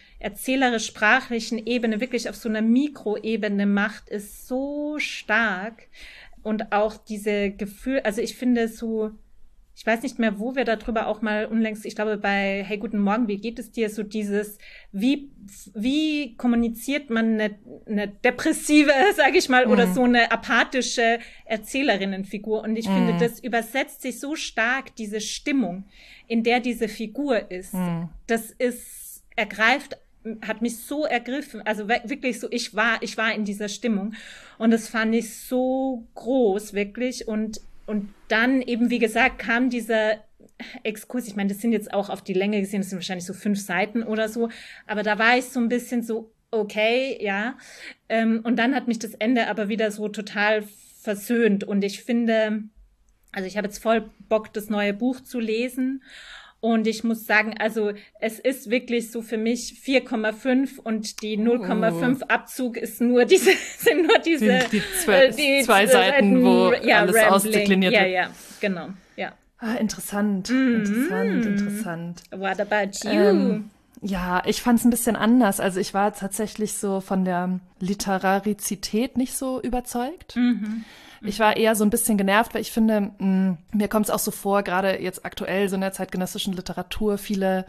erzählerisch-sprachlichen Ebene wirklich auf so einer Mikroebene macht, ist so stark. Und auch diese Gefühl, also ich finde so, ich weiß nicht mehr, wo wir darüber auch mal unlängst, ich glaube bei Hey, guten Morgen, wie geht es dir? So dieses, wie, wie kommuniziert man eine, eine depressive, sage ich mal, mhm. oder so eine apathische Erzählerinnenfigur? Und ich mhm. finde, das übersetzt sich so stark, diese Stimmung, in der diese Figur ist. Mhm. Das ist, ergreift, hat mich so ergriffen, also wirklich so, ich war, ich war in dieser Stimmung. Und das fand ich so groß, wirklich. Und Und dann eben, wie gesagt, kam dieser Exkurs. Ich meine, das sind jetzt auch auf die Länge gesehen, das sind wahrscheinlich so fünf Seiten oder so. Aber da war ich so ein bisschen so, okay, ja. Und dann hat mich das Ende aber wieder so total versöhnt. Und ich finde, also ich habe jetzt voll Bock, das neue Buch zu lesen. Und ich muss sagen, also es ist wirklich so für mich vier Komma fünf und die null Komma fünf oh. Abzug ist nur diese, sind nur diese die, die, zwei, äh, die zwei Seiten, wo ja, alles Rambling. ausdekliniert ja, wird. Ja, ja, genau, ja. Ah, interessant, mm-hmm. interessant, interessant. What about you? Ähm, ja, ich fand es ein bisschen anders. Also ich war tatsächlich so von der Literarizität nicht so überzeugt. Mhm. Ich war eher so ein bisschen genervt, weil ich finde, mh, mir kommt es auch so vor, gerade jetzt aktuell so in der zeitgenössischen Literatur, viele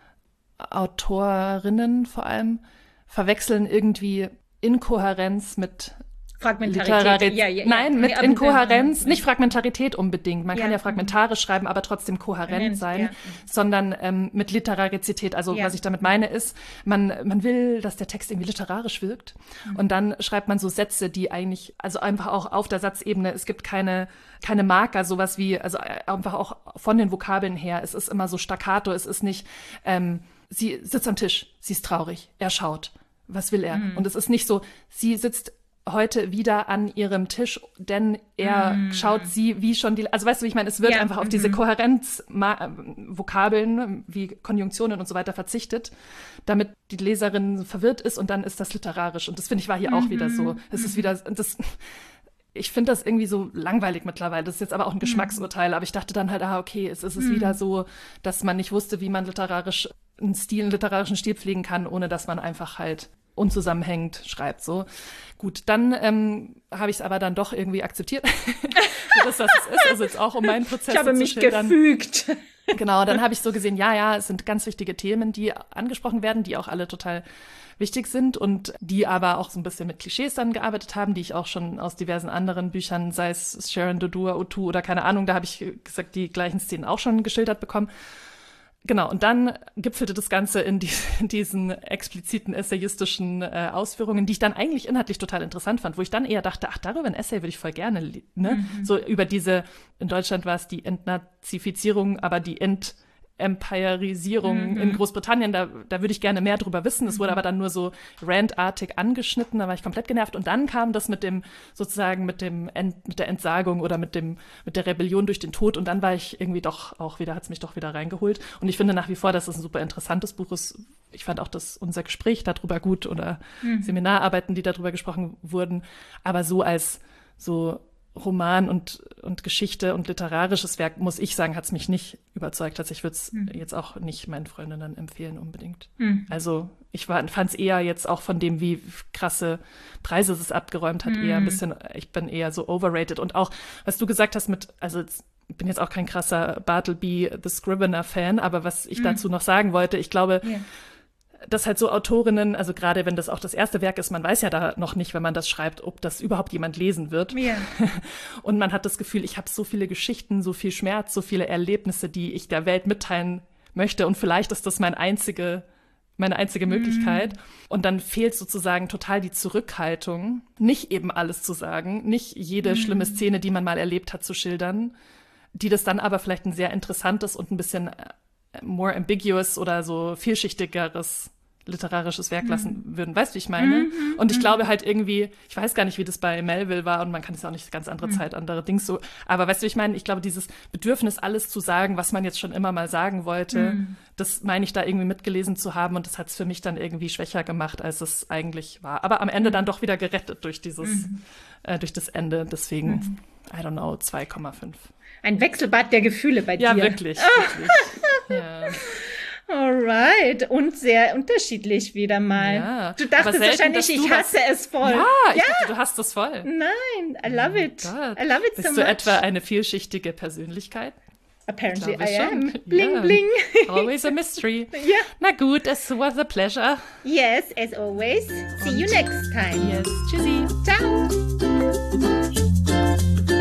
Autorinnen vor allem verwechseln irgendwie Inkohärenz mit Fragmentarität. Ja, ja, ja. Nein, mit nee, Inkohärenz, nicht Fragmentarität unbedingt. Man ja. kann ja fragmentarisch schreiben, aber trotzdem kohärent sein, ja. sondern ähm, mit Literarizität. Also ja. was ich damit meine ist, man man will, dass der Text irgendwie literarisch wirkt mhm. und dann schreibt man so Sätze, die eigentlich, also einfach auch auf der Satzebene, es gibt keine keine Marker, sowas wie, also einfach auch von den Vokabeln her, es ist immer so staccato, es ist nicht, ähm, sie sitzt am Tisch, sie ist traurig, er schaut, was will er? Mhm. Und es ist nicht so, sie sitzt heute wieder an ihrem Tisch, denn er mm. schaut sie wie schon die, also weißt du, wie ich meine, es wird ja. einfach auf mm-hmm. diese Kohärenz-Vokabeln wie Konjunktionen und so weiter verzichtet, damit die Leserin verwirrt ist und dann ist das literarisch und das finde ich war hier mm-hmm. auch wieder so. Es mm-hmm. ist wieder, das, ich finde das irgendwie so langweilig mittlerweile, das ist jetzt aber auch ein Geschmacksurteil, mm-hmm. aber ich dachte dann halt, ah okay, es ist es mm-hmm. wieder so, dass man nicht wusste, wie man literarisch einen Stil, einen literarischen Stil pflegen kann, ohne dass man einfach halt unzusammenhängend schreibt, so. Gut, dann ähm, habe ich es aber dann doch irgendwie akzeptiert, für das, was es ist, also jetzt auch um meinen Prozess zu schildern. Ich habe mich gefügt. Genau, dann habe ich so gesehen, ja, ja, es sind ganz wichtige Themen, die angesprochen werden, die auch alle total wichtig sind und die aber auch so ein bisschen mit Klischees dann gearbeitet haben, die ich auch schon aus diversen anderen Büchern, sei es Sharon Dodua, O zwei oder keine Ahnung, da habe ich gesagt, die gleichen Szenen auch schon geschildert bekommen. Genau, und dann gipfelte das Ganze in, die, in diesen expliziten essayistischen äh, Ausführungen, die ich dann eigentlich inhaltlich total interessant fand, wo ich dann eher dachte, ach, darüber ein Essay würde ich voll gerne, ne? Mhm. So über diese, in Deutschland war es die Entnazifizierung, aber die Ent Empirisierung mhm. in Großbritannien, da, da würde ich gerne mehr drüber wissen. Es wurde aber dann nur so randartig angeschnitten, da war ich komplett genervt. Und dann kam das mit dem, sozusagen mit dem Ent, mit der Entsagung oder mit dem, mit der Rebellion durch den Tod. Und dann war ich irgendwie doch auch wieder, hat es mich doch wieder reingeholt. Und ich finde nach wie vor, dass es ein super interessantes Buch ist. Ich fand auch das, unser Gespräch darüber gut oder mhm. Seminararbeiten, die darüber gesprochen wurden. Aber so als so Roman und, und Geschichte und literarisches Werk, muss ich sagen, hat es mich nicht überzeugt. Also ich würde es mhm. jetzt auch nicht meinen Freundinnen empfehlen unbedingt. Mhm. Also ich fand es eher jetzt auch von dem, wie krasse Preise es abgeräumt hat, mhm. eher ein bisschen, ich bin eher so overrated. Und auch, was du gesagt hast mit, also ich bin jetzt auch kein krasser Bartleby the Scrivener-Fan, aber was ich mhm. dazu noch sagen wollte, ich glaube, yeah. dass halt so Autorinnen, also gerade wenn das auch das erste Werk ist, man weiß ja da noch nicht, wenn man das schreibt, ob das überhaupt jemand lesen wird. Ja. Und man hat das Gefühl, ich habe so viele Geschichten, so viel Schmerz, so viele Erlebnisse, die ich der Welt mitteilen möchte. Und vielleicht ist das mein einzige, meine einzige Möglichkeit. Mhm. Und dann fehlt sozusagen total die Zurückhaltung, nicht eben alles zu sagen, nicht jede mhm. schlimme Szene, die man mal erlebt hat, zu schildern, die das dann aber vielleicht ein sehr interessantes und ein bisschen more ambiguous oder so vielschichtigeres literarisches Werk lassen mhm. würden. Weißt du, wie ich meine? Mhm, und ich mhm. glaube halt irgendwie, ich weiß gar nicht, wie das bei Melville war und man kann es ja auch nicht ganz andere mhm. Zeit, andere Dings so, aber weißt du, wie ich meine? Ich glaube, dieses Bedürfnis, alles zu sagen, was man jetzt schon immer mal sagen wollte, mhm. das meine ich da irgendwie mitgelesen zu haben und das hat es für mich dann irgendwie schwächer gemacht, als es eigentlich war. Aber am Ende dann doch wieder gerettet durch dieses, mhm. äh, durch das Ende. Deswegen, mhm. I don't know, zwei Komma fünf. Ein Wechselbad der Gefühle bei ja, dir. Wirklich, oh. wirklich. Ja, wirklich. Alright. Und sehr unterschiedlich wieder mal. Ja, du dachtest selten, wahrscheinlich, ich hasse was... es voll. Ja, ich ja. dachte, du hast es voll. Nein, I love it. Oh I love it Bist so du much. etwa eine vielschichtige Persönlichkeit? Apparently I schon. am. Bling, Yeah. bling. Always a mystery. Ja. Na gut, es was a pleasure. Yes, as always. See you next time. Yes, tschüssi. Ciao.